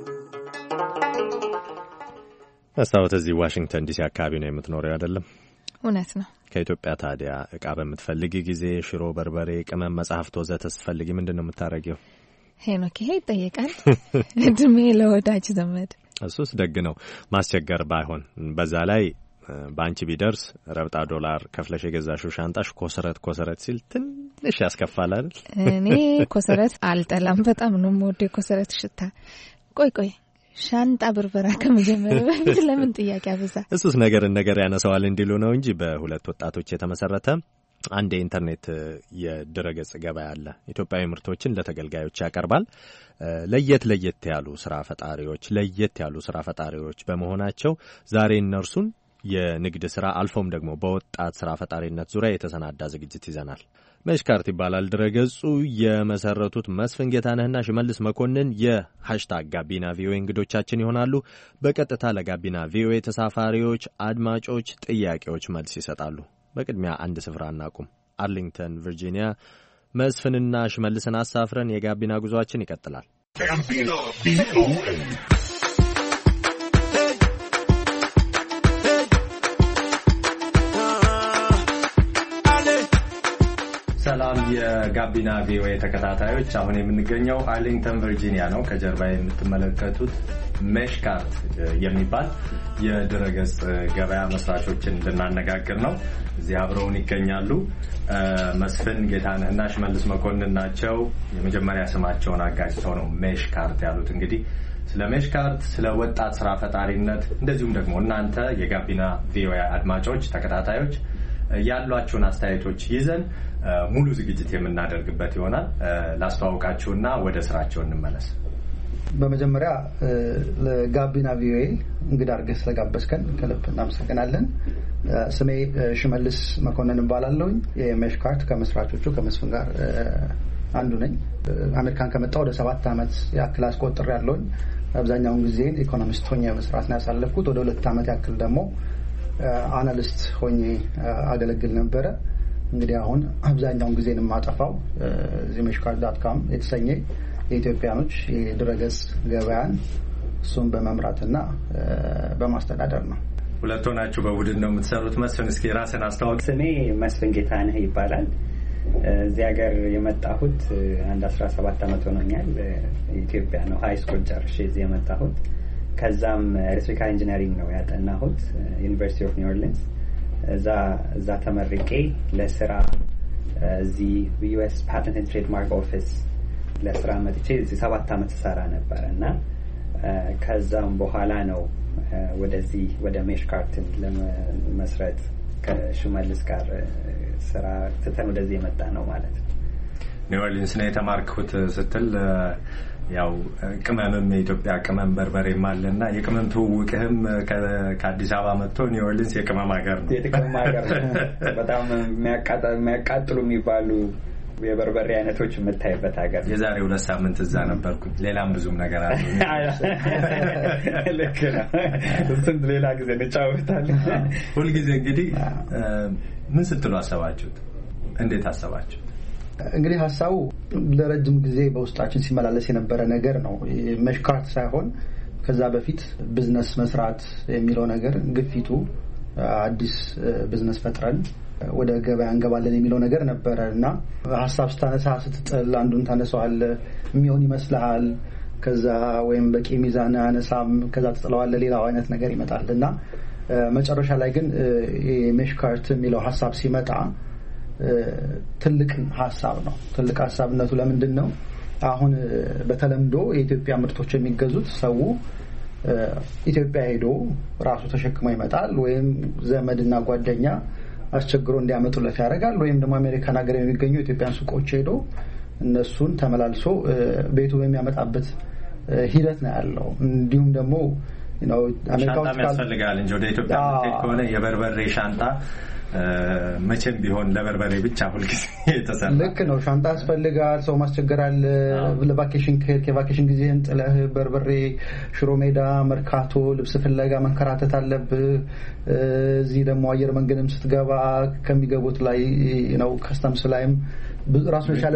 መስታወት እዚህ ዋሽንግተን ዲሲ አካባቢ ነው የምትኖረው አይደለም? እውነት ነው። ከኢትዮጵያ ታዲያ እቃ በምትፈልጊ ጊዜ ሽሮ፣ በርበሬ፣ ቅመም፣ መጽሐፍት ወዘተ ስትፈልጊ ምንድን ነው የምታረጊው? ሄኖክ ይሄ ይጠየቃል። እድሜ ለወዳጅ ዘመድ። እሱስ ደግ ነው ማስቸገር ባይሆን። በዛ ላይ በአንቺ ቢደርስ ረብጣ ዶላር ከፍለሽ የገዛሽው ሻንጣሽ ኮሰረት ሲል ትንሽ ያስከፋላል። እኔ ኮሰረት አልጠላም፣ በጣም ነው የምወደው ኮሰረት ሽታ። ቆይ ሻንጣ ብርበራ ከመጀመሪያ በፊት ለምን ጥያቄ አበዛ? እሱስ ነገር ያነሳዋል እንዲሉ ነው እንጂ በ2 ወጣቶች የተመሰረተ አንድ የኢንተርኔት የድረገጽ ገበያ አለ። ኢትዮጵያዊ ምርቶችን ለተገልጋዮች ያቀርባል። ለየት ያሉ ስራ ፈጣሪዎች በመሆናቸው ዛሬ እነርሱን የንግድ ስራ አልፎም ደግሞ በወጣት ስራ ፈጣሪነት ዙሪያ የተሰናዳ ዝግጅት ይዘናል። ሜሽካርት ይባላል ድረገጹ። የመሰረቱት መስፍን ጌታነህና ሽመልስ መኮንን የሃሽታግ ጋቢና ቪኦኤ እንግዶቻችን ይሆናሉ። በቀጥታ ለጋቢና ቪኦኤ ተሳፋሪዎች አድማጮች ጥያቄዎች መልስ ይሰጣሉ። በቅድሚያ አንድ ስፍራ እናቁም። አርሊንግተን ቨርጂኒያ መስፍንና ሽመልስን አሳፍረን የጋቢና ጉዟችን ይቀጥላል። ጋቢና ቪኦኤ ሰላም የጋቢና ቪኦኤ ተከታታዮች፣ አሁን የምንገኘው አርሊንግተን ቨርጂኒያ ነው። ከጀርባ የምትመለከቱት ሜሽካርት የሚባል የድረገጽ ገበያ መስራቾችን ልናነጋግር ነው። እዚህ አብረውን ይገኛሉ። መስፍን ጌታነህና ሽመልስ መኮንን ናቸው። የመጀመሪያ ስማቸውን አጋጭተው ነው ሜሽካርት ያሉት። እንግዲህ ስለ ሜሽካርት፣ ስለ ወጣት ስራ ፈጣሪነት እንደዚሁም ደግሞ እናንተ የጋቢና ቪኦኤ አድማጮች ተከታታዮች ያሏችሁን አስተያየቶች ይዘን ሙሉ ዝግጅት የምናደርግበት ይሆናል። ላስተዋውቃችሁና ወደ ስራቸው እንመለስ። በመጀመሪያ ለጋቢና ቪኦኤ እንግዳ አድርገህ ስለጋበዝከን ከልብ እናመሰግናለን። ስሜ ሽመልስ መኮንን እባላለሁ። የሜሽካርት ከመስራቾቹ ከመስፍን ጋር አንዱ ነኝ። አሜሪካን ከመጣሁ ወደ 7 ዓመት ያክል አስቆጥሬያለሁ። አብዛኛውን ጊዜ ኢኮኖሚስት ሆኜ መስራት ነው ያሳለፍኩት። ወደ 2 ዓመት ያክል ደግሞ አናሊስት ሆኜ አገለግል ነበረ። እንግዲህ አሁን አብዛኛውን ጊዜ የማጠፋው ሜሽካርት.com የተሰኘ የኢትዮጵያኖች የድረገጽ ገበያን እሱን በመምራትና በማስተዳደር ነው። ሁለት ሆናችሁ በቡድን ነው የምትሰሩት። መስፍን እስኪ ራስን አስተዋውቅ። ስሜ መስፍን ጌታነህ ይባላል። እዚህ ሀገር የመጣሁት 17 ዓመት ሆኖኛል። ኢትዮጵያ ነው ሃይ ስኩል ጨርሼ እዚህ የመጣሁት። ከዛም ኤሌክትሪካል ኢንጂነሪንግ ነው ያጠናሁት ዩኒቨርሲቲ ኦፍ ኒው ኦርሊንስ። እዛ ተመርቄ ለስራ እዚህ ዩኤስ ፓተንት ኤንድ ትሬድማርክ ኦፊስ ለስራ መጥቼ እዚህ 7 አመት ሰራ ነበርና ከዛም በኋላ ነው ወደዚህ ወደ ሜሽካርትን ለመስራት ከሽመልስ ጋር ስራ ተተን ወደዚህ የመጣ ነው ማለት ነው። ኒው ኦርሊንስ ነው የተማርኩት ስትል ያው ቅመምም የኢትዮጵያ ቅመም በርበሬም አለና የቅመም ትውውቅህም ከአዲስ አበባ መጥቶ ኒው ኦርሊንስ የቅመም ሀገር ነው። የቅመም ሀገር በጣም የሚያቃጥሉ የሚባሉ የበርበሬ አይነቶች የምታይበት ሀገር። የዛሬ 2 ሳምንት እዛ ነበርኩኝ። ሌላም ብዙም ነገር አለ። ልክ ነው። እሱን ሌላ ጊዜ እንጫወታለን። ሁልጊዜ እንግዲህ ምን ስትሉ አሰባችሁት? እንዴት አሰባችሁት? እንግዲህ ሀሳቡ ለረጅም ጊዜ በውስጣችን ሲመላለስ የነበረ ነገር ነው። መሽካርት ሳይሆን ከዛ በፊት ቢዝነስ መስራት የሚለው ነገር ግፊቱ አዲስ ቢዝነስ ፈጥረን ወደ ገበያ እንገባለን የሚለው ነገር ነበረ እና ሀሳብ ስታነሳ ስትጥል አንዱን ታነሳዋል የሚሆን ይመስልሃል። ከዛ ወይም በቂ ሚዛን አነሳም ከዛ ተጥለዋል ሌላው አይነት ነገር ይመጣልና መጨረሻ ላይ ግን የሜሽካርት የሚለው ሀሳብ ሲመጣ ትልቅ ሀሳብ ነው። ትልቅ ሀሳብነቱ ለምንድን ነው? አሁን በተለምዶ የኢትዮጵያ ምርቶች የሚገዙት ሰው ኢትዮጵያ ሄዶ ራሱ ተሸክሞ ይመጣል ወይም ዘመድና ጓደኛ አስቸግሮ እንዲያመጡለት ያደርጋል ወይም ደግሞ አሜሪካን ሀገር የሚገኙ ኢትዮጵያን ሱቆች ሄዶ እነሱን ተመላልሶ ቤቱ በሚያመጣበት ሂደት ነው ያለው። እንዲሁም ደግሞ አሜሪካ ውስጥ ያስፈልጋል እንጂ ወደ ኢትዮጵያ ከሆነ የበርበሬ ሻንጣ መቼም ቢሆን ለበርበሬ ብቻ ሁልጊዜ የተሰራ ልክ ነው። ሻንጣ ያስፈልጋል። ሰው ማስቸገራል። ለቫኬሽን ከቫኬሽን ጊዜ እንጥለህ በርበሬ ሽሮ ሜዳ መርካቶ ልብስ ፍለጋ መንከራተት አለብህ። እዚህ ደግሞ አየር መንገድም ስትገባ ከሚገቡት ላይ ነው ከስተምስ ላይም ራሱ የቻለ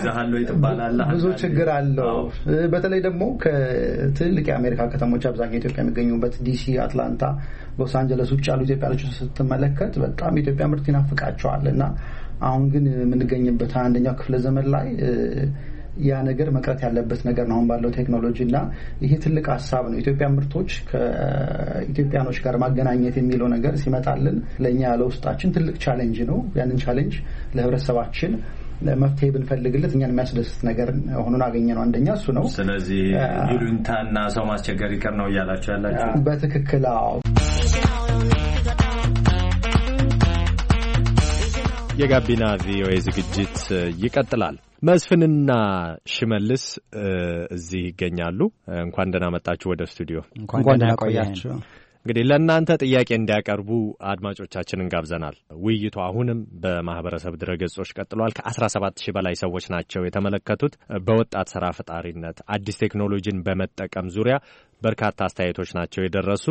ብዙ ችግር አለው። በተለይ ደግሞ ከትልቅ የአሜሪካ ከተሞች አብዛኛው ኢትዮጵያ የሚገኙበት ዲሲ፣ አትላንታ፣ ሎስ አንጀለስ ውጭ ያሉ ኢትዮጵያኖች ስትመለከት በጣም የኢትዮጵያ ምርት ይናፍቃቸዋል እና አሁን ግን የምንገኝበት 21ኛው ክፍለ ዘመን ላይ ያ ነገር መቅረት ያለበት ነገር ነው ባለው ቴክኖሎጂ እና ይሄ ትልቅ ሀሳብ ነው። ኢትዮጵያ ምርቶች ከኢትዮጵያኖች ጋር ማገናኘት የሚለው ነገር ሲመጣልን ለኛ ለውስጣችን ትልቅ ቻሌንጅ ነው። ያንን ቻሌንጅ ለህብረተሰባችን መፍትሄ ብንፈልግለት እኛን የሚያስደስት ነገር ሆኖ አገኘነው። አንደኛ እሱ ነው። ስለዚህ ይሉኝታና ሰው ማስቸገር ይቀር ነው እያላችሁ ያላችሁ በትክክል አዎ። የጋቢና ቪኦኤ ዝግጅት ይቀጥላል። መስፍንና ሽመልስ እዚህ ይገኛሉ። እንኳን ደህና መጣችሁ ወደ ስቱዲዮ። እንኳን ደህና ቆያችሁ። እንግዲህ ለእናንተ ጥያቄ እንዲያቀርቡ አድማጮቻችንን ጋብዘናል። ውይይቱ አሁንም በማህበረሰብ ድረገጾች ቀጥሏል። ከ17,000 በላይ ሰዎች ናቸው የተመለከቱት። በወጣት ስራ ፈጣሪነት አዲስ ቴክኖሎጂን በመጠቀም ዙሪያ በርካታ አስተያየቶች ናቸው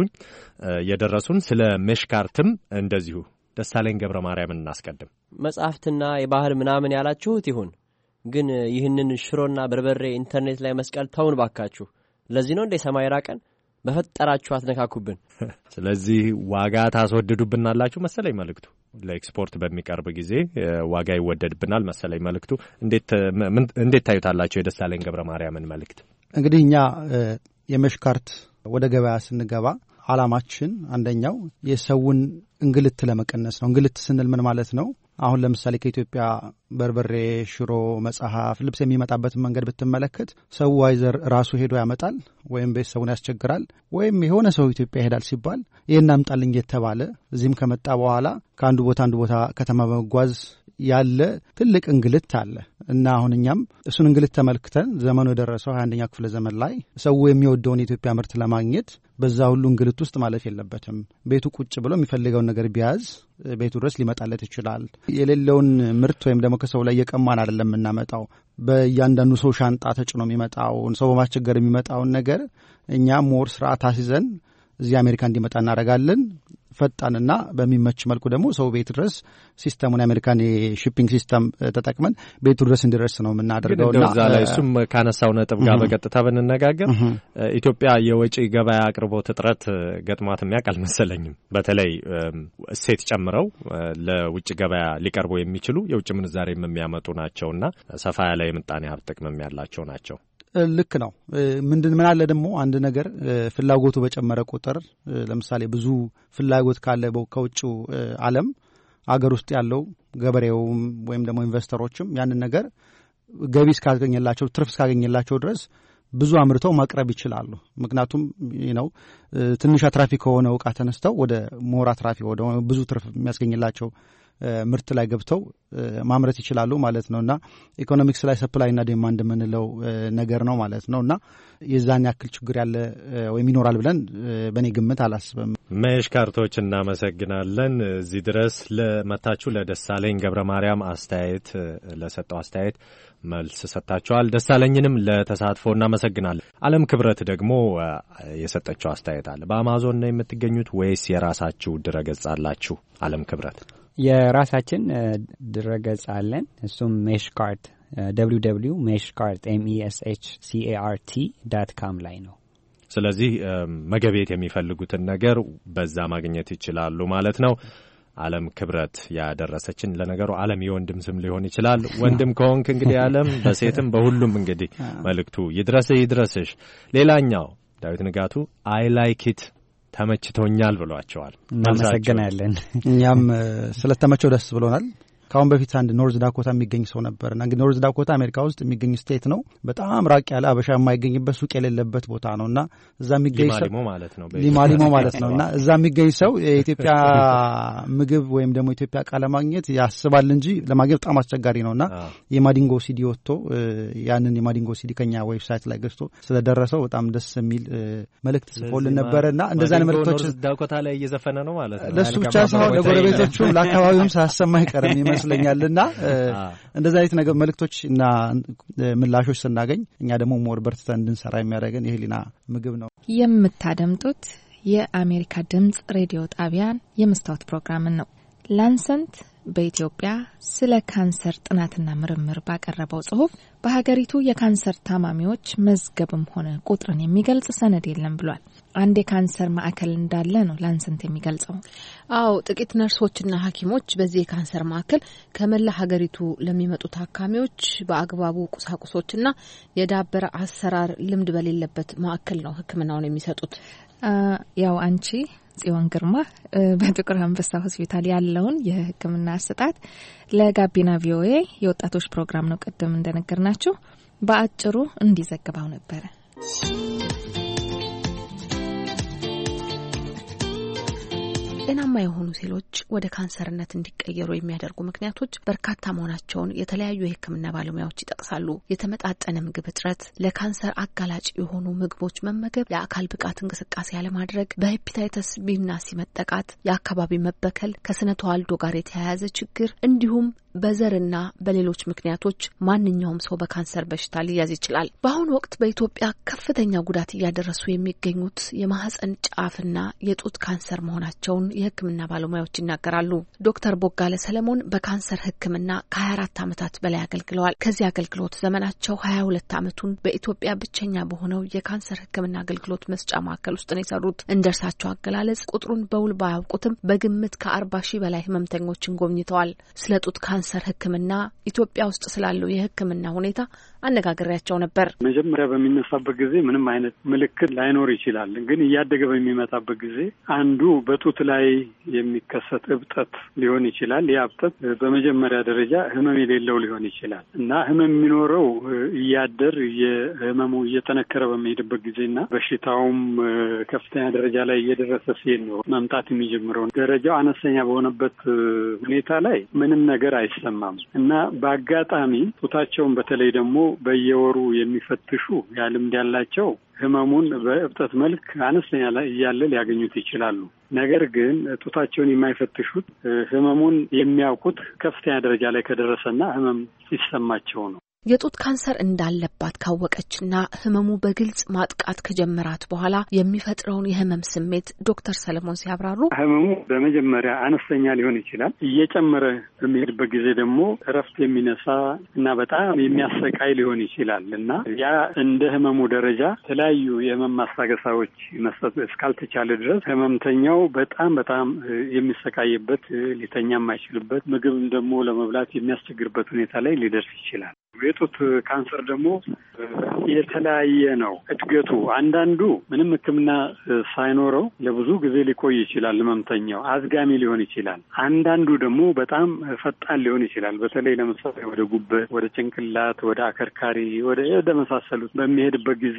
የደረሱን። ስለ ሜሽካርትም እንደዚሁ ደሳለኝ ገብረ ማርያምን እናስቀድም። መጽሐፍትና የባህል ምናምን ያላችሁት ይሁን፣ ግን ይህንን ሽሮና በርበሬ ኢንተርኔት ላይ መስቀል ተውን ባካችሁ። ለዚህ ነው እንደ ሰማይ ራቀን በፈጠራችሁ አትነካኩብን። ስለዚህ ዋጋ ታስወድዱብናላችሁ መሰለኝ መልእክቱ። ለኤክስፖርት በሚቀርብ ጊዜ ዋጋ ይወደድብናል መሰለኝ መልእክቱ። እንዴት ታዩታላችሁ የደሳለኝ ገብረ ማርያምን መልእክት? እንግዲህ እኛ የሜሽካርት ወደ ገበያ ስንገባ አላማችን አንደኛው የሰውን እንግልት ለመቀነስ ነው። እንግልት ስንል ምን ማለት ነው? አሁን ለምሳሌ ከኢትዮጵያ በርበሬ፣ ሽሮ፣ መጽሐፍ፣ ልብስ የሚመጣበትን መንገድ ብትመለከት ሰው አይዘር ራሱ ሄዶ ያመጣል ወይም ቤተሰቡን ያስቸግራል ወይም የሆነ ሰው ኢትዮጵያ ይሄዳል ሲባል ይሄን አምጣልኝ የተባለ እዚህም ከመጣ በኋላ ከአንዱ ቦታ አንዱ ቦታ ከተማ በመጓዝ ያለ ትልቅ እንግልት አለ እና አሁን እኛም እሱን እንግልት ተመልክተን ዘመኑ የደረሰው 21ኛው ክፍለ ዘመን ላይ ሰው የሚወደውን የኢትዮጵያ ምርት ለማግኘት በዛ ሁሉ እንግልት ውስጥ ማለፍ የለበትም። ቤቱ ቁጭ ብሎ የሚፈልገውን ነገር ቢያዝ ቤቱ ድረስ ሊመጣለት ይችላል። የሌለውን ምርት ወይም ደግሞ ከሰው ላይ የቀማን አይደለም የምናመጣው። በእያንዳንዱ ሰው ሻንጣ ተጭኖ የሚመጣውን ሰው በማስቸገር የሚመጣውን ነገር እኛ ሞር ስርዓት አስይዘን እዚህ አሜሪካ እንዲመጣ እናደርጋለን። ፈጣንና በሚመች መልኩ ደግሞ ሰው ቤት ድረስ ሲስተሙን የአሜሪካን የሺፒንግ ሲስተም ተጠቅመን ቤቱ ድረስ እንዲደርስ ነው የምናደርገውና እዛ ላይ እሱም ካነሳው ነጥብ ጋር በቀጥታ ብንነጋገር ኢትዮጵያ የወጪ ገበያ አቅርቦት እጥረት ገጥሟት የሚያውቅ አልመሰለኝም። በተለይ እሴት ጨምረው ለውጭ ገበያ ሊቀርቡ የሚችሉ የውጭ ምንዛሬ የሚያመጡ ናቸውና ሰፋ ያለ የምጣኔ ሀብት ጥቅም ያላቸው ናቸው። ልክ ነው። ምን አለ ደግሞ አንድ ነገር ፍላጎቱ በጨመረ ቁጥር ለምሳሌ ብዙ ፍላጎት ካለ ከውጭው ዓለም አገር ውስጥ ያለው ገበሬውም ወይም ደግሞ ኢንቨስተሮችም ያንን ነገር ገቢ እስካገኘላቸው ትርፍ እስካገኘላቸው ድረስ ብዙ አምርተው ማቅረብ ይችላሉ። ምክንያቱም ትንሽ አትራፊ ከሆነ ዕቃ ተነስተው ወደ ሞራ አትራፊ ወደ ብዙ ትርፍ የሚያስገኝላቸው ምርት ላይ ገብተው ማምረት ይችላሉ ማለት ነውና ኢኮኖሚክስ ላይ ሰፕላይ እና ዲማንድ የምንለው ነገር ነው ማለት ነውና የዛን ያክል ችግር ያለ ወይም ይኖራል ብለን በእኔ ግምት አላስብም። መሽካርቶች እናመሰግናለን። እዚህ ድረስ ለመታችሁ ለደሳለኝ ገብረ ማርያም አስተያየት ለሰጠው አስተያየት መልስ ሰጣችኋል። ደሳለኝንም ለተሳትፎ እናመሰግናለን። አለም ክብረት ደግሞ የሰጠችው አስተያየት አለ። በአማዞን ነው የምትገኙት ወይስ የራሳችሁ ድረገጽ አላችሁ? አለም ክብረት የራሳችን ድረገጽ አለን። እሱም ሜሽካርት www.meshcart.com ላይ ነው። ስለዚህ መገቤት የሚፈልጉትን ነገር በዛ ማግኘት ይችላሉ ማለት ነው። አለም ክብረት ያደረሰችን ለነገሩ አለም የወንድም ስም ሊሆን ይችላል። ወንድም ከሆንክ እንግዲህ አለም በሴትም በሁሉም እንግዲህ መልእክቱ ይድረስሽ። ሌላኛው ዳዊት ንጋቱ አይ ላይክ ኢት ተመችቶኛል ብሏቸዋል። እናመሰግናለን። እኛም ስለተመቸው ደስ ብሎናል። ካሁን በፊት አንድ ኖርዝ ዳኮታ የሚገኝ ሰው ነበርና እንግዲህ ኖርዝ ዳኮታ አሜሪካ ውስጥ የሚገኝ ስቴት ነው። በጣም ራቅ ያለ አበሻ የማይገኝበት ሱቅ የሌለበት ቦታ ነውና እዛ የሚገኝ ሰው ሊማሊሞ ማለት ነውና እዛ የሚገኝ ሰው የኢትዮጵያ ምግብ ወይም ደግሞ ኢትዮጵያ ዕቃ ለማግኘት ያስባል እንጂ ለማግኘት በጣም አስቸጋሪ ነውና የማዲንጎ ሲዲ ወጥቶ ያንን የማዲንጎ ሲዲ ከኛ ዌብሳይት ላይ ገዝቶ ስለደረሰው በጣም ደስ የሚል መልእክት ጽፎልን ነበርና እንደዛ አይነት መልእክቶች ኖርዝ ዳኮታ ላይ እየዘፈነ ነው ማለት ነው። ለሱ ብቻ ሳይሆን ለጎረቤቶቹ ለአካባቢውም ሳያሰማ አይቀርም ይመስለኛልና እንደዛ አይነት ነገር መልእክቶች እና ምላሾች ስናገኝ እኛ ደግሞ ሞር በርትተን እንድንሰራ የሚያደርገን የህሊና ምግብ ነው። የምታደምጡት የአሜሪካ ድምጽ ሬዲዮ ጣቢያን የመስታወት ፕሮግራምን ነው። ላንሰንት በኢትዮጵያ ስለ ካንሰር ጥናትና ምርምር ባቀረበው ጽሁፍ በሀገሪቱ የካንሰር ታማሚዎች መዝገብም ሆነ ቁጥርን የሚገልጽ ሰነድ የለም ብሏል። አንድ የካንሰር ማዕከል እንዳለ ነው ላንሰንት የሚገልጸው። አዎ፣ ጥቂት ነርሶችና ሐኪሞች በዚህ የካንሰር ማዕከል ከመላ ሀገሪቱ ለሚመጡ ታካሚዎች በአግባቡ ቁሳቁሶችና የዳበረ አሰራር ልምድ በሌለበት ማዕከል ነው ሕክምናውን የሚሰጡት። ያው አንቺ ጽዮን ግርማ በጥቁር አንበሳ ሆስፒታል ያለውን የሕክምና አሰጣጥ ለጋቢና ቪኦኤ የወጣቶች ፕሮግራም ነው ቀደም እንደነገርናችሁ በአጭሩ እንዲዘግባው ነበረ። ጤናማ የሆኑ ሴሎች ወደ ካንሰርነት እንዲቀየሩ የሚያደርጉ ምክንያቶች በርካታ መሆናቸውን የተለያዩ የሕክምና ባለሙያዎች ይጠቅሳሉ። የተመጣጠነ ምግብ እጥረት፣ ለካንሰር አጋላጭ የሆኑ ምግቦች መመገብ፣ የአካል ብቃት እንቅስቃሴ ያለማድረግ፣ በሄፓታይተስ ቢና ሲ መጠቃት፣ የአካባቢ መበከል፣ ከስነ ተዋልዶ ጋር የተያያዘ ችግር እንዲሁም በዘርና በሌሎች ምክንያቶች ማንኛውም ሰው በካንሰር በሽታ ሊያዝ ይችላል። በአሁኑ ወቅት በኢትዮጵያ ከፍተኛ ጉዳት እያደረሱ የሚገኙት የማህፀን ጫፍና የጡት ካንሰር መሆናቸውን የሕክምና ባለሙያዎች ይናገራሉ። ዶክተር ቦጋለ ሰለሞን በካንሰር ሕክምና ከ24 ዓመታት በላይ አገልግለዋል። ከዚህ አገልግሎት ዘመናቸው 22 ዓመቱን በኢትዮጵያ ብቸኛ በሆነው የካንሰር ሕክምና አገልግሎት መስጫ ማዕከል ውስጥ ነው የሰሩት። እንደርሳቸው አገላለጽ ቁጥሩን በውል ባያውቁትም በግምት ከ40,000 በላይ ህመምተኞችን ጎብኝተዋል። ስለ ጡት ካንሰር ሕክምና ኢትዮጵያ ውስጥ ስላለው የሕክምና ሁኔታ አነጋግሬያቸው ነበር። መጀመሪያ በሚነሳበት ጊዜ ምንም አይነት ምልክት ላይኖር ይችላል። ግን እያደገ በሚመጣበት ጊዜ አንዱ በጡት ላይ የሚከሰት እብጠት ሊሆን ይችላል። ያ እብጠት በመጀመሪያ ደረጃ ህመም የሌለው ሊሆን ይችላል እና ህመም የሚኖረው እያደር ህመሙ እየጠነከረ በሚሄድበት ጊዜና በሽታውም ከፍተኛ ደረጃ ላይ እየደረሰ ሲሄድ ነው መምጣት የሚጀምረው። ደረጃው አነስተኛ በሆነበት ሁኔታ ላይ ምንም ነገር አይሰማም እና በአጋጣሚ ጡታቸውን በተለይ ደግሞ በየወሩ የሚፈትሹ ያልምድ ያላቸው ህመሙን በእብጠት መልክ አነስተኛ ላይ እያለ ሊያገኙት ይችላሉ። ነገር ግን ጡታቸውን የማይፈትሹት ህመሙን የሚያውቁት ከፍተኛ ደረጃ ላይ ከደረሰና ህመም ሲሰማቸው ነው። የጡት ካንሰር እንዳለባት ካወቀችና ህመሙ በግልጽ ማጥቃት ከጀመራት በኋላ የሚፈጥረውን የህመም ስሜት ዶክተር ሰለሞን ሲያብራሩ ህመሙ በመጀመሪያ አነስተኛ ሊሆን ይችላል። እየጨመረ በሚሄድበት ጊዜ ደግሞ እረፍት የሚነሳ እና በጣም የሚያሰቃይ ሊሆን ይችላል እና ያ እንደ ህመሙ ደረጃ የተለያዩ የህመም ማስታገሳዎች መስጠት እስካልተቻለ ድረስ ህመምተኛው በጣም የሚሰቃይበት፣ ሊተኛ የማይችልበት፣ ምግብ ደግሞ ለመብላት የሚያስቸግርበት ሁኔታ ላይ ሊደርስ ይችላል። የጡት ካንሰር ደግሞ የተለያየ ነው እድገቱ። አንዳንዱ ምንም ሕክምና ሳይኖረው ለብዙ ጊዜ ሊቆይ ይችላል፣ ህመምተኛው አዝጋሚ ሊሆን ይችላል። አንዳንዱ ደግሞ በጣም ፈጣን ሊሆን ይችላል። በተለይ ለምሳሌ ወደ ጉበት፣ ወደ ጭንቅላት፣ ወደ አከርካሪ፣ ወደ መሳሰሉት በሚሄድበት ጊዜ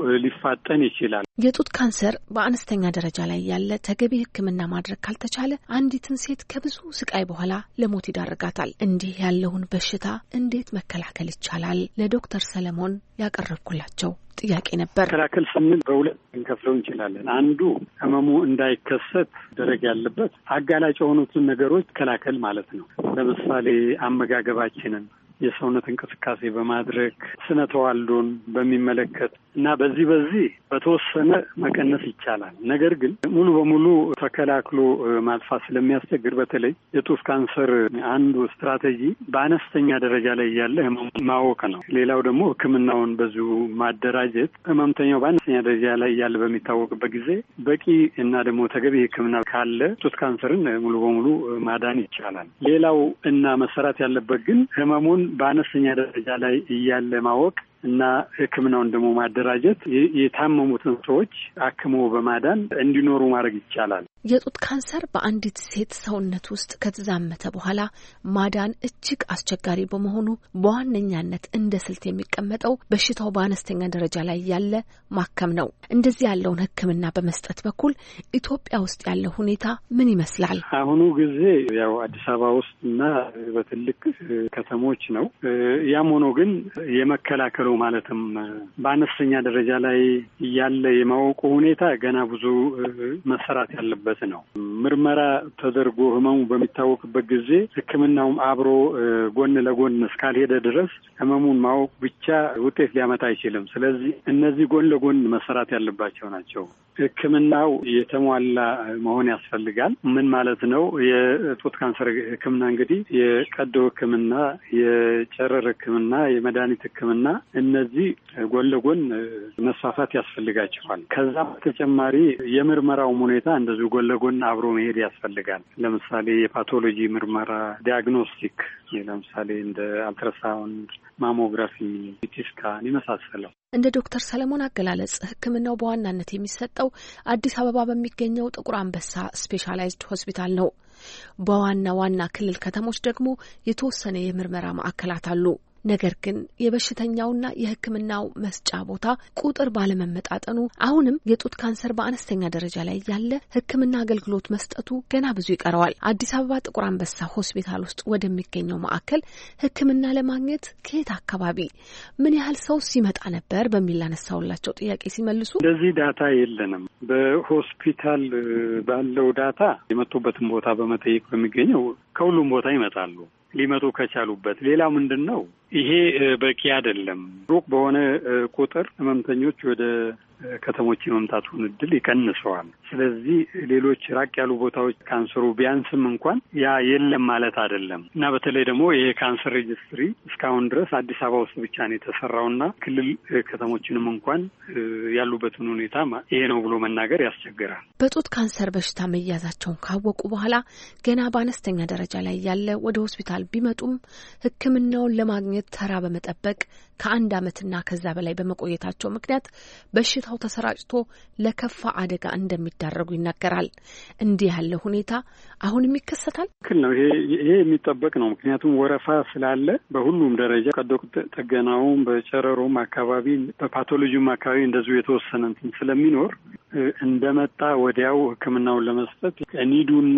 ሊፋጠን ይችላል። የጡት ካንሰር በአነስተኛ ደረጃ ላይ ያለ ተገቢ ሕክምና ማድረግ ካልተቻለ አንዲትን ሴት ከብዙ ስቃይ በኋላ ለሞት ይዳርጋታል። እንዲህ ያለውን በሽታ እንዴት መከላከል ይቻላል? ለዶክተር ሰለሞን ያቀረብኩላቸው ጥያቄ ነበር። መከላከል ስንል በሁለት እንከፍለው እንችላለን። አንዱ ህመሙ እንዳይከሰት ደረግ ያለበት አጋላጭ የሆኑትን ነገሮች መከላከል ማለት ነው። ለምሳሌ አመጋገባችንን፣ የሰውነት እንቅስቃሴ በማድረግ ስነ ተዋልዶን በሚመለከት እና በዚህ በተወሰነ መቀነስ ይቻላል። ነገር ግን ሙሉ በሙሉ ተከላክሎ ማጥፋት ስለሚያስቸግር በተለይ የጡት ካንሰር አንዱ ስትራቴጂ በአነስተኛ ደረጃ ላይ ያለ ህመም ማወቅ ነው። ሌላው ደግሞ ሕክምናውን በዚሁ ማደራጀት፣ ህመምተኛው በአነስተኛ ደረጃ ላይ ያለ በሚታወቅበት ጊዜ በቂ እና ደግሞ ተገቢ ሕክምና ካለ ጡት ካንሰርን ሙሉ በሙሉ ማዳን ይቻላል። ሌላው እና መሰራት ያለበት ግን ህመሙን በአነስተኛ ደረጃ ላይ እያለ ማወቅ እና ሕክምናውን ደግሞ ማደራጀት የታመሙትን ሰዎች አክሞ በማዳን እንዲኖሩ ማድረግ ይቻላል። የጡት ካንሰር በአንዲት ሴት ሰውነት ውስጥ ከተዛመተ በኋላ ማዳን እጅግ አስቸጋሪ በመሆኑ በዋነኛነት እንደ ስልት የሚቀመጠው በሽታው በአነስተኛ ደረጃ ላይ ያለ ማከም ነው። እንደዚህ ያለውን ሕክምና በመስጠት በኩል ኢትዮጵያ ውስጥ ያለው ሁኔታ ምን ይመስላል? አሁኑ ጊዜ ያው አዲስ አበባ ውስጥ እና በትልቅ ከተሞች ነው። ያም ሆኖ ግን የመከላከሉ ማለትም በአነስተኛ ደረጃ ላይ ያለ የማወቁ ሁኔታ ገና ብዙ መሰራት ያለበት ነው። ምርመራ ተደርጎ ህመሙ በሚታወቅበት ጊዜ ሕክምናውም አብሮ ጎን ለጎን እስካልሄደ ድረስ ህመሙን ማወቅ ብቻ ውጤት ሊያመጣ አይችልም። ስለዚህ እነዚህ ጎን ለጎን መሰራት ያለባቸው ናቸው። ሕክምናው የተሟላ መሆን ያስፈልጋል። ምን ማለት ነው? የጡት ካንሰር ሕክምና እንግዲህ የቀዶ ሕክምና፣ የጨረር ሕክምና፣ የመድኃኒት ሕክምና እነዚህ ጎን ለጎን መስፋፋት ያስፈልጋቸዋል። ከዛ በተጨማሪ የምርመራውም ሁኔታ እንደዚሁ ጎን ለጎን አብሮ መሄድ ያስፈልጋል። ለምሳሌ የፓቶሎጂ ምርመራ፣ ዲያግኖስቲክ፣ ለምሳሌ እንደ አልትራሳውንድ፣ ማሞግራፊ፣ ሲቲ ስካን የመሳሰለው። እንደ ዶክተር ሰለሞን አገላለጽ ሕክምናው በዋናነት የሚሰጠው አዲስ አበባ በሚገኘው ጥቁር አንበሳ ስፔሻላይዝድ ሆስፒታል ነው። በዋና ዋና ክልል ከተሞች ደግሞ የተወሰነ የምርመራ ማዕከላት አሉ። ነገር ግን የበሽተኛውና የሕክምናው መስጫ ቦታ ቁጥር ባለመመጣጠኑ አሁንም የጡት ካንሰር በአነስተኛ ደረጃ ላይ ያለ ሕክምና አገልግሎት መስጠቱ ገና ብዙ ይቀረዋል። አዲስ አበባ ጥቁር አንበሳ ሆስፒታል ውስጥ ወደሚገኘው ማዕከል ሕክምና ለማግኘት ከየት አካባቢ ምን ያህል ሰው ሲመጣ ነበር በሚል አነሳውላቸው ጥያቄ ሲመልሱ እንደዚህ ዳታ የለንም። በሆስፒታል ባለው ዳታ የመጡበትን ቦታ በመጠየቅ በሚገኘው ከሁሉም ቦታ ይመጣሉ ሊመጡ ከቻሉበት። ሌላ ምንድን ነው? ይሄ በቂ አይደለም። ሩቅ በሆነ ቁጥር ህመምተኞች ወደ ከተሞች የመምጣቱን እድል ይቀንሰዋል። ስለዚህ ሌሎች ራቅ ያሉ ቦታዎች ካንሰሩ ቢያንስም እንኳን ያ የለም ማለት አይደለም እና በተለይ ደግሞ ይሄ ካንሰር ሬጅስትሪ እስካሁን ድረስ አዲስ አበባ ውስጥ ብቻ ነው የተሰራውና ክልል ከተሞችንም እንኳን ያሉበትን ሁኔታ ይሄ ነው ብሎ መናገር ያስቸግራል። በጡት ካንሰር በሽታ መያዛቸውን ካወቁ በኋላ ገና በአነስተኛ ደረጃ ላይ ያለ ወደ ሆስፒታል ቢመጡም ሕክምናውን ለማግኘት ተራ በመጠበቅ ከ1 ዓመትና ከዛ በላይ በመቆየታቸው ምክንያት በሽታው ተሰራጭቶ ለከፋ አደጋ እንደሚዳረጉ ይናገራል። እንዲህ ያለ ሁኔታ አሁንም ይከሰታል። ትክክል ነው። ይሄ የሚጠበቅ ነው። ምክንያቱም ወረፋ ስላለ በሁሉም ደረጃ ቀዶ ጥገናውም፣ በጨረሮም አካባቢ፣ በፓቶሎጂውም አካባቢ እንደዚሁ የተወሰነ እንትን ስለሚኖር እንደመጣ ወዲያው ሕክምናውን ለመስጠት ኒዱና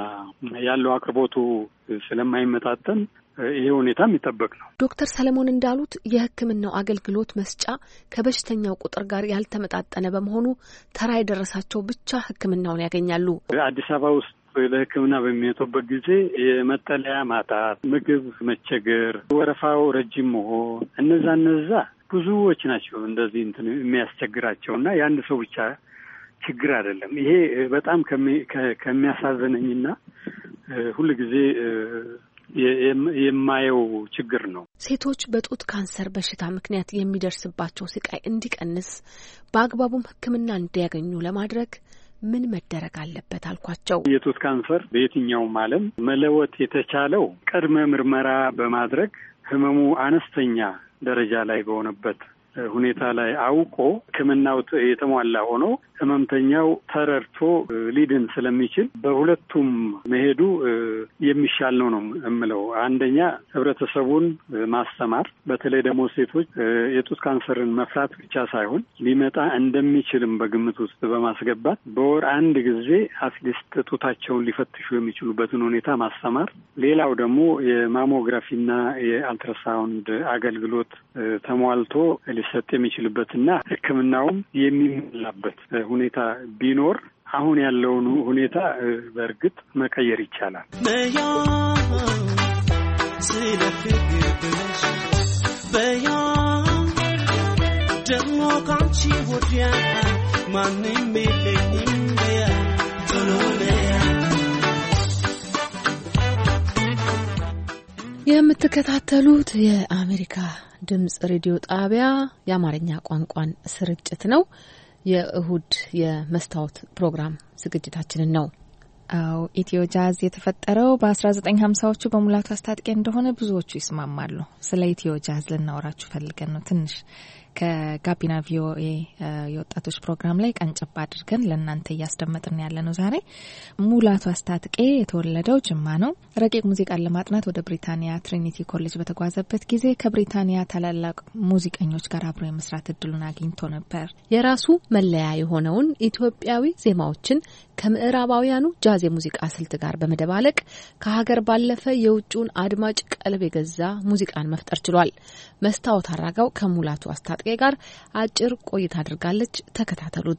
ያለው አቅርቦቱ ስለማይመጣጠን ይሄ ሁኔታ የሚጠበቅ ነው። ዶክተር ሰለሞን እንዳሉት የሕክምናው አገልግሎት መስጫ ከበሽተኛው ቁጥር ጋር ያልተመጣጠነ በመሆኑ ተራ የደረሳቸው ብቻ ሕክምናውን ያገኛሉ። አዲስ አበባ ውስጥ ለሕክምና በሚመጡበት ጊዜ የመጠለያ ማጣት፣ ምግብ መቸገር፣ ወረፋው ረጅም መሆን እነዛ ብዙዎች ናቸው እንደዚህ እንትን የሚያስቸግራቸውና የአንድ ሰው ብቻ ችግር አይደለም። ይሄ በጣም ከሚያሳዝነኝና ሁልጊዜ የማየው ችግር ነው። ሴቶች በጡት ካንሰር በሽታ ምክንያት የሚደርስባቸው ስቃይ እንዲቀንስ በአግባቡም ሕክምና እንዲያገኙ ለማድረግ ምን መደረግ አለበት አልኳቸው። የጡት ካንሰር በየትኛውም ዓለም መለወጥ የተቻለው ቅድመ ምርመራ በማድረግ ህመሙ አነስተኛ ደረጃ ላይ በሆነበት ሁኔታ ላይ አውቆ ሕክምናው የተሟላ ሆኖ ህመምተኛው ተረድቶ ሊድን ስለሚችል በሁለቱም መሄዱ የሚሻል ነው የምለው። አንደኛ ህብረተሰቡን ማስተማር፣ በተለይ ደግሞ ሴቶች የጡት ካንሰርን መፍራት ብቻ ሳይሆን ሊመጣ እንደሚችልም በግምት ውስጥ በማስገባት በወር አንድ ጊዜ አትሊስት ጡታቸውን ሊፈትሹ የሚችሉበትን ሁኔታ ማስተማር። ሌላው ደግሞ የማሞግራፊና የአልትራሳውንድ አገልግሎት ተሟልቶ ሊሰጥ የሚችልበትና ሕክምናውም የሚሞላበት ሁኔታ ቢኖር አሁን ያለውን ሁኔታ በእርግጥ መቀየር ይቻላል። ደግሞ ካንቺ ወዲያ ማንም የለኝም በያ የምትከታተሉት የአሜሪካ ድምጽ ሬዲዮ ጣቢያ የአማርኛ ቋንቋን ስርጭት ነው። የእሁድ የመስታወት ፕሮግራም ዝግጅታችንን ነው። አው ኢትዮ ጃዝ የተፈጠረው በ1950ዎቹ በሙላቱ አስታጥቄ እንደሆነ ብዙዎቹ ይስማማሉ። ስለ ኢትዮ ጃዝ ልናወራችሁ ፈልገን ነው። ትንሽ ከጋቢና ቪኦኤ የወጣቶች ፕሮግራም ላይ ቀንጨባ አድርገን ለእናንተ እያስደመጥን ያለ ነው። ዛሬ ሙላቱ አስታጥቄ የተወለደው ጅማ ነው። ረቂቅ ሙዚቃን ለማጥናት ወደ ብሪታንያ ትሪኒቲ ኮሌጅ በተጓዘበት ጊዜ ከብሪታንያ ታላላቅ ሙዚቀኞች ጋር አብሮ የመስራት እድሉን አግኝቶ ነበር። የራሱ መለያ የሆነውን ኢትዮጵያዊ ዜማዎችን ከምዕራባውያኑ ጃዝ የሙዚቃ ስልት ጋር በመደባለቅ ከሀገር ባለፈ የውጭውን አድማጭ ቀልብ የገዛ ሙዚቃን መፍጠር ችሏል። መስታወት አራጋው ከሙላቱ አስታጥቄ ጋር አጭር ቆይታ አድርጋለች። ተከታተሉት።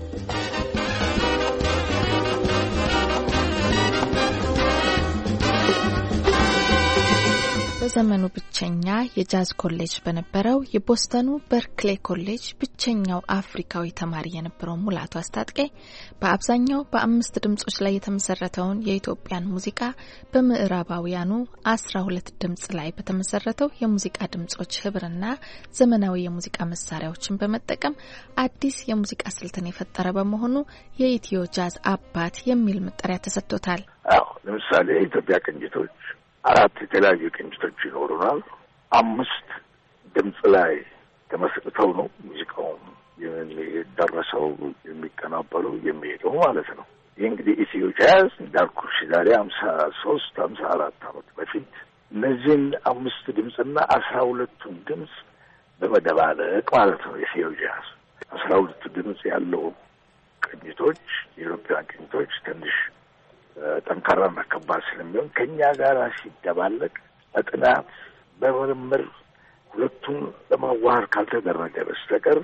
በዘመኑ ብቸኛ የጃዝ ኮሌጅ በነበረው የቦስተኑ በርክሌ ኮሌጅ ብቸኛው አፍሪካዊ ተማሪ የነበረው ሙላቱ አስታጥቄ በአብዛኛው በ5 ድምጾች ላይ የተመሰረተውን የኢትዮጵያን ሙዚቃ በምዕራባውያኑ 12 ድምጽ ላይ በተመሰረተው የሙዚቃ ድምጾች ህብርና ዘመናዊ የሙዚቃ መሳሪያዎችን በመጠቀም አዲስ የሙዚቃ ስልትን የፈጠረ በመሆኑ የኢትዮ ጃዝ አባት የሚል መጠሪያ ተሰጥቶታል። አዎ፣ ለምሳሌ የኢትዮጵያ ቅንጅቶች 4 የተለያዩ ቅንጅቶች ይኖሩናል። 5 ድምጽ ላይ ተመስርተው ነው ሙዚቃው የሚደረሰው፣ የሚቀናበረው፣ የሚሄደው ማለት ነው። ይህ እንግዲህ ኢትዮ ጃዝ እንዳልኩሽ ዛሬ 53-54 ዓመት በፊት እነዚህን 5 ድምጽና 12ቱን ድምጽ በመደባለቅ ማለት ነው ኢትዮ ጃዝ 12 ድምጽ ያለው ቅንጅቶች የኢትዮጵያ ቅንጅቶች ትንሽ ጠንካራና ከባድ ስለሚሆን ከኛ ጋር ሲደባለቅ በጥናት በምርምር ሁለቱን ለማዋሃድ ካልተደረገ በስተቀር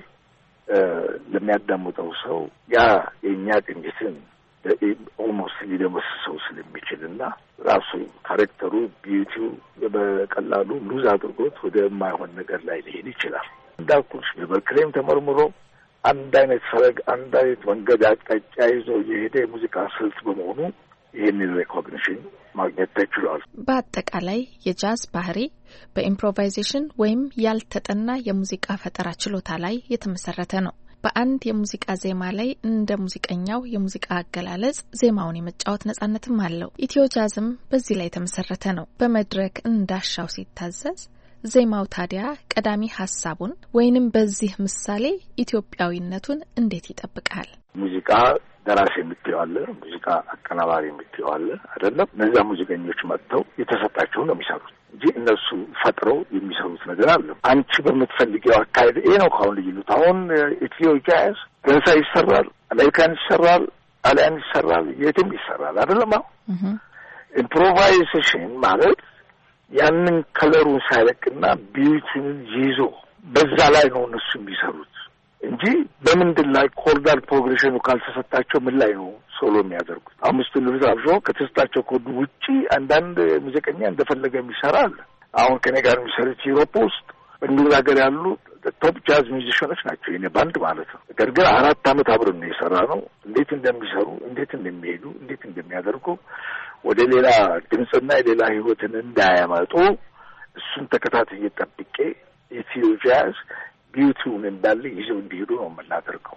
ለሚያዳምጠው ሰው ያ የኛ ቅንጅትን ኦልሞስት ሊደመስሰው ስለሚችልና ራሱ ካራክተሩ ቢዩቲው በቀላሉ ሉዝ አድርጎት ወደ የማይሆን ነገር ላይ ሊሄድ ይችላል። እንዳልኩሽ በበርክሌም ተመርምሮ አንድ አይነት ፈለግ፣ አንድ አይነት መንገድ አቅጣጫ ይዞ የሄደ የሙዚቃ ስልት በመሆኑ ይህንን ሬኮግኒሽን ማግኘት ተችሏል። በአጠቃላይ የጃዝ ባህሪ በኢምፕሮቫይዜሽን ወይም ያልተጠና የሙዚቃ ፈጠራ ችሎታ ላይ የተመሰረተ ነው። በአንድ የሙዚቃ ዜማ ላይ እንደ ሙዚቀኛው የሙዚቃ አገላለጽ ዜማውን የመጫወት ነጻነትም አለው። ኢትዮ ጃዝም በዚህ ላይ የተመሰረተ ነው። በመድረክ እንዳሻው ሲታዘዝ ዜማው ታዲያ ቀዳሚ ሀሳቡን ወይንም በዚህ ምሳሌ ኢትዮጵያዊነቱን እንዴት ይጠብቃል? ሙዚቃ ደራሲ የምትየዋለ፣ ሙዚቃ አቀናባሪ የምትየዋለ አይደለም። እነዚያ ሙዚቀኞች መጥተው የተሰጣቸውን ነው የሚሰሩት እንጂ እነሱ ፈጥረው የሚሰሩት ነገር አለ። አንቺ በምትፈልጊው አካሄድ ይሄ ነው ካሁን ልዩነት። አሁን ኢትዮ ጃዝ ገንሳ ይሰራል፣ አሜሪካን ይሰራል፣ ጣሊያን ይሰራል፣ የትም ይሰራል አይደለም። አሁን ኢምፕሮቫይዜሽን ማለት ያንን ከለሩን ሳይለቅና ቢዩቲን ይዞ በዛ ላይ ነው እነሱ የሚሰሩት እንጂ በምንድን ላይ ኮርዳል ፕሮግሬሽኑ ካልተሰጣቸው ምን ላይ ነው ሶሎ የሚያደርጉት? 5 ልብስ አብሾ ከተሰጣቸው ኮድ ውጪ አንዳንድ ሙዚቀኛ እንደፈለገ የሚሰራ አለ። አሁን ከኔ ጋር የሚሰሩት ዩሮፕ ውስጥ እንግሊዝ ሀገር ያሉ ቶፕ ጃዝ ሚውዚሽኖች ናቸው፣ የኔ ባንድ ማለት ነው። ነገር ግን 4 ዓመት አብረን ነው የሰራ ነው። እንዴት እንደሚሰሩ፣ እንዴት እንደሚሄዱ፣ እንዴት እንደሚያደርጉ ወደ ሌላ ድምፅና የሌላ ህይወትን እንዳያመጡ እሱን ተከታትዬ ጠብቄ ኢትዮ ጃዝ ቢዩቲውን እንዳለ ይዘው እንዲሄዱ ነው የምናደርገው።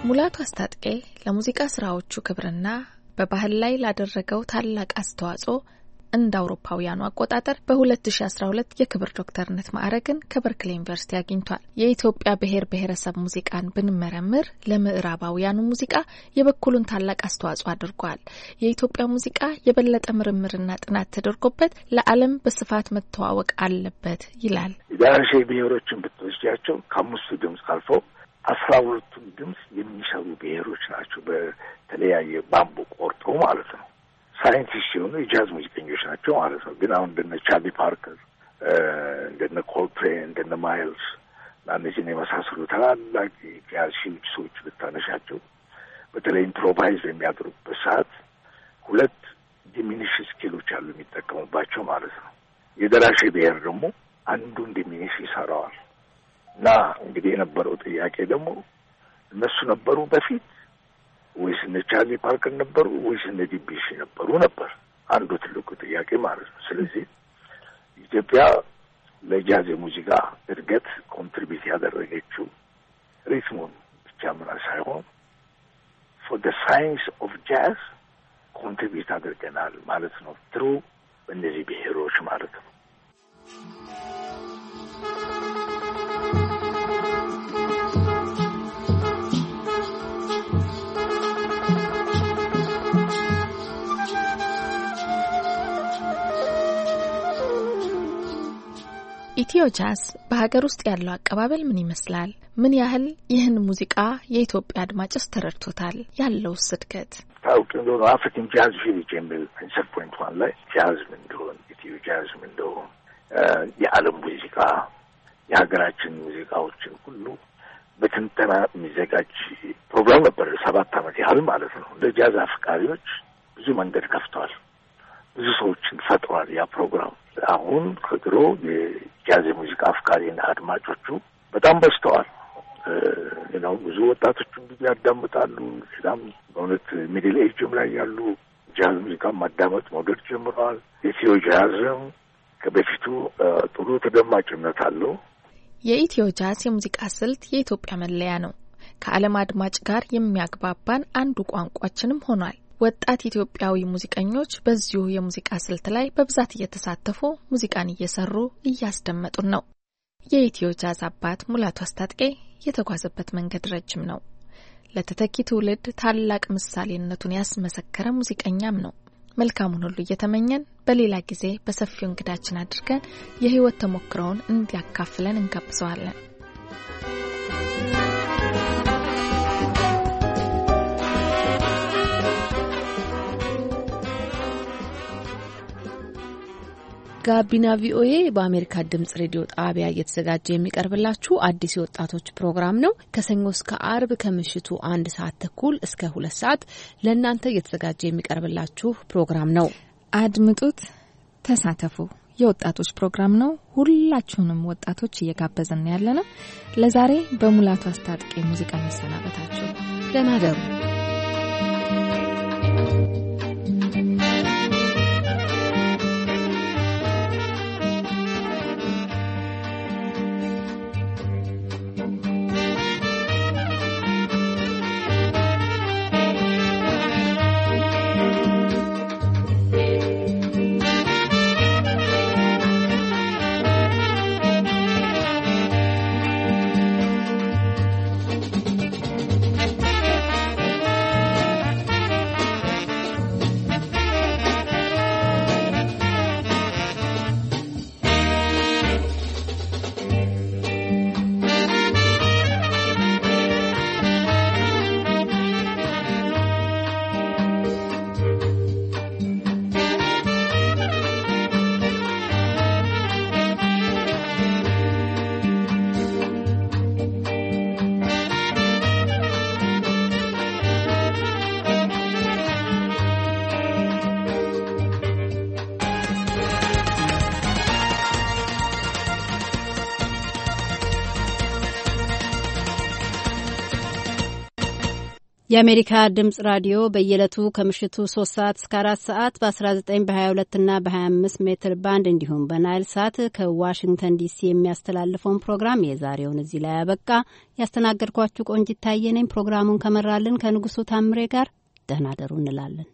ሙላቱ አስታጥቄ ለሙዚቃ ስራዎቹ ክብርና በባህል ላይ ላደረገው ታላቅ አስተዋጽኦ እንደ አውሮፓውያኑ አቆጣጠር በ2012 የክብር ዶክተርነት ማዕረግን ከበርክሌ ዩኒቨርሲቲ አግኝቷል። የኢትዮጵያ ብሔር ብሔረሰብ ሙዚቃን ብንመረምር ለምዕራባውያኑ ሙዚቃ የበኩሉን ታላቅ አስተዋጽኦ አድርጓል። የኢትዮጵያ ሙዚቃ የበለጠ ምርምርና ጥናት ተደርጎበት ለዓለም በስፋት መተዋወቅ አለበት ይላል። የዳርሼ ብሔሮችን ብትወስጃቸው ከአምስቱ ድምፅ አልፈው 12ቱን ድምፅ የሚሰሩ ብሔሮች ናቸው። በተለያየ ባምቡ ቆርጦ ማለት ነው። ሳይንቲስት ሲሆኑ የጃዝ ሙዚቀኞች ናቸው ማለት ነው። ግን አሁን እንደነ ቻርሊ ፓርከር፣ እንደነ ኮልትሬን፣ እንደነ ማይልስ እና እነዚህን የመሳሰሉ ታላላቅ ጃዝ ሰዎች ብታነሻቸው በተለይ ኢምፕሮቫይዝ የሚያደርጉበት ሰዓት 2 ዲሚኒሽ ስኬሎች አሉ የሚጠቀሙባቸው ማለት ነው። የደራሼ ብሔር ደግሞ አንዱን ዲሚኒሽ ይሰራዋል። እና እንግዲህ የነበረው ጥያቄ ደግሞ እነሱ ነበሩ በፊት ወይስ እነ ቻርሊ ፓርከር ነበሩ ወይስ እነ ዲቢሽ ነበሩ ነበር አንዱ ትልቁ ጥያቄ ማለት ነው። ስለዚህ ኢትዮጵያ ለጃዝ ሙዚቃ እድገት ኮንትሪቢዩት ያደረገችው ሪትሙን ብቻ ምን ሳይሆን for the science of jazz ኮንትሪቢዩት አድርገናል ማለት ነው። ትሩ በእነዚህ ብሔሮች ማለት ነው። ኢትዮ ጃዝ በሀገር ውስጥ ያለው አቀባበል ምን ይመስላል? ምን ያህል ይህን ሙዚቃ የኢትዮጵያ አድማጭስ ተረድቶታል? ያለው ስድገት ታውቂ እንደሆነ አፍሪካን ጃዝ ቪሌጅ የሚል 10.1 ላይ ጃዝ ምን እንደሆነ ኢትዮ ጃዝ ምን እንደሆነ የዓለም ሙዚቃ የሀገራችን ሙዚቃዎችን ሁሉ በትንተና የሚዘጋጅ ፕሮግራም ነበር። 7 ዓመት ያህል ማለት ነው። ለጃዝ አፍቃሪዎች ብዙ መንገድ ከፍቷል። ብዙ ሰዎችን ፈጥሯል ያ ፕሮግራም። አሁን ከድሮ የጃዝ ሙዚቃ አፍቃሪና አድማጮቹ በጣም በዝተዋል። ነው ብዙ ወጣቶችን ብዙ ያዳምጣሉ። በጣም በእውነት ሚድል ኤጅም ላይ ያሉ ጃዝ ሙዚቃ ማዳመጥ መውደድ ጀምረዋል። ኢትዮ ጃዝም ከበፊቱ ጥሩ ተደማጭነት አለው። የኢትዮ ጃዝ የሙዚቃ ስልት የኢትዮጵያ መለያ ነው። ከዓለም አድማጭ ጋር የሚያግባባን አንዱ ቋንቋችንም ሆኗል። ወጣት ኢትዮጵያዊ ሙዚቀኞች በዚሁ የሙዚቃ ስልት ላይ በብዛት እየተሳተፉ ሙዚቃን እየሰሩ እያስደመጡን ነው። የኢትዮ ጃዝ አባት ሙላቱ አስታጥቄ የተጓዘበት መንገድ ረጅም ነው። ለተተኪ ትውልድ ታላቅ ምሳሌነቱን ያስመሰከረ ሙዚቀኛም ነው። መልካሙን ሁሉ እየተመኘን በሌላ ጊዜ በሰፊው እንግዳችን አድርገን የህይወት ተሞክሮውን እንዲያካፍለን እንጋብዘዋለን። ጋቢና ቪኦኤ በአሜሪካ ድምጽ ሬዲዮ ጣቢያ እየተዘጋጀ የሚቀርብላችሁ አዲስ የወጣቶች ፕሮግራም ነው። ከሰኞ እስከ አርብ ከምሽቱ 1 ሰዓት ተኩል እስከ 2 ሰዓት ለእናንተ እየተዘጋጀ የሚቀርብላችሁ ፕሮግራም ነው። አድምጡት፣ ተሳተፉ። የወጣቶች ፕሮግራም ነው። ሁላችሁንም ወጣቶች እየጋበዘን ያለነው። ለዛሬ በሙላቱ አስታጥቄ ሙዚቃ መሰናበታችሁ። ደህና ደሩ። የአሜሪካ ድምጽ ራዲዮ በየዕለቱ ከምሽቱ 3 ሰዓት እስከ 4 ሰዓት በ19 በ22 እና በ25 ሜትር ባንድ እንዲሁም በናይል ሳት ከዋሽንግተን ዲሲ የሚያስተላልፈውን ፕሮግራም የዛሬውን እዚህ ላይ ያበቃ። ያስተናገድኳችሁ ቆንጂት ታየ ነኝ። ፕሮግራሙን ከመራልን ከንጉሱ ታምሬ ጋር ደህና ደሩ እንላለን።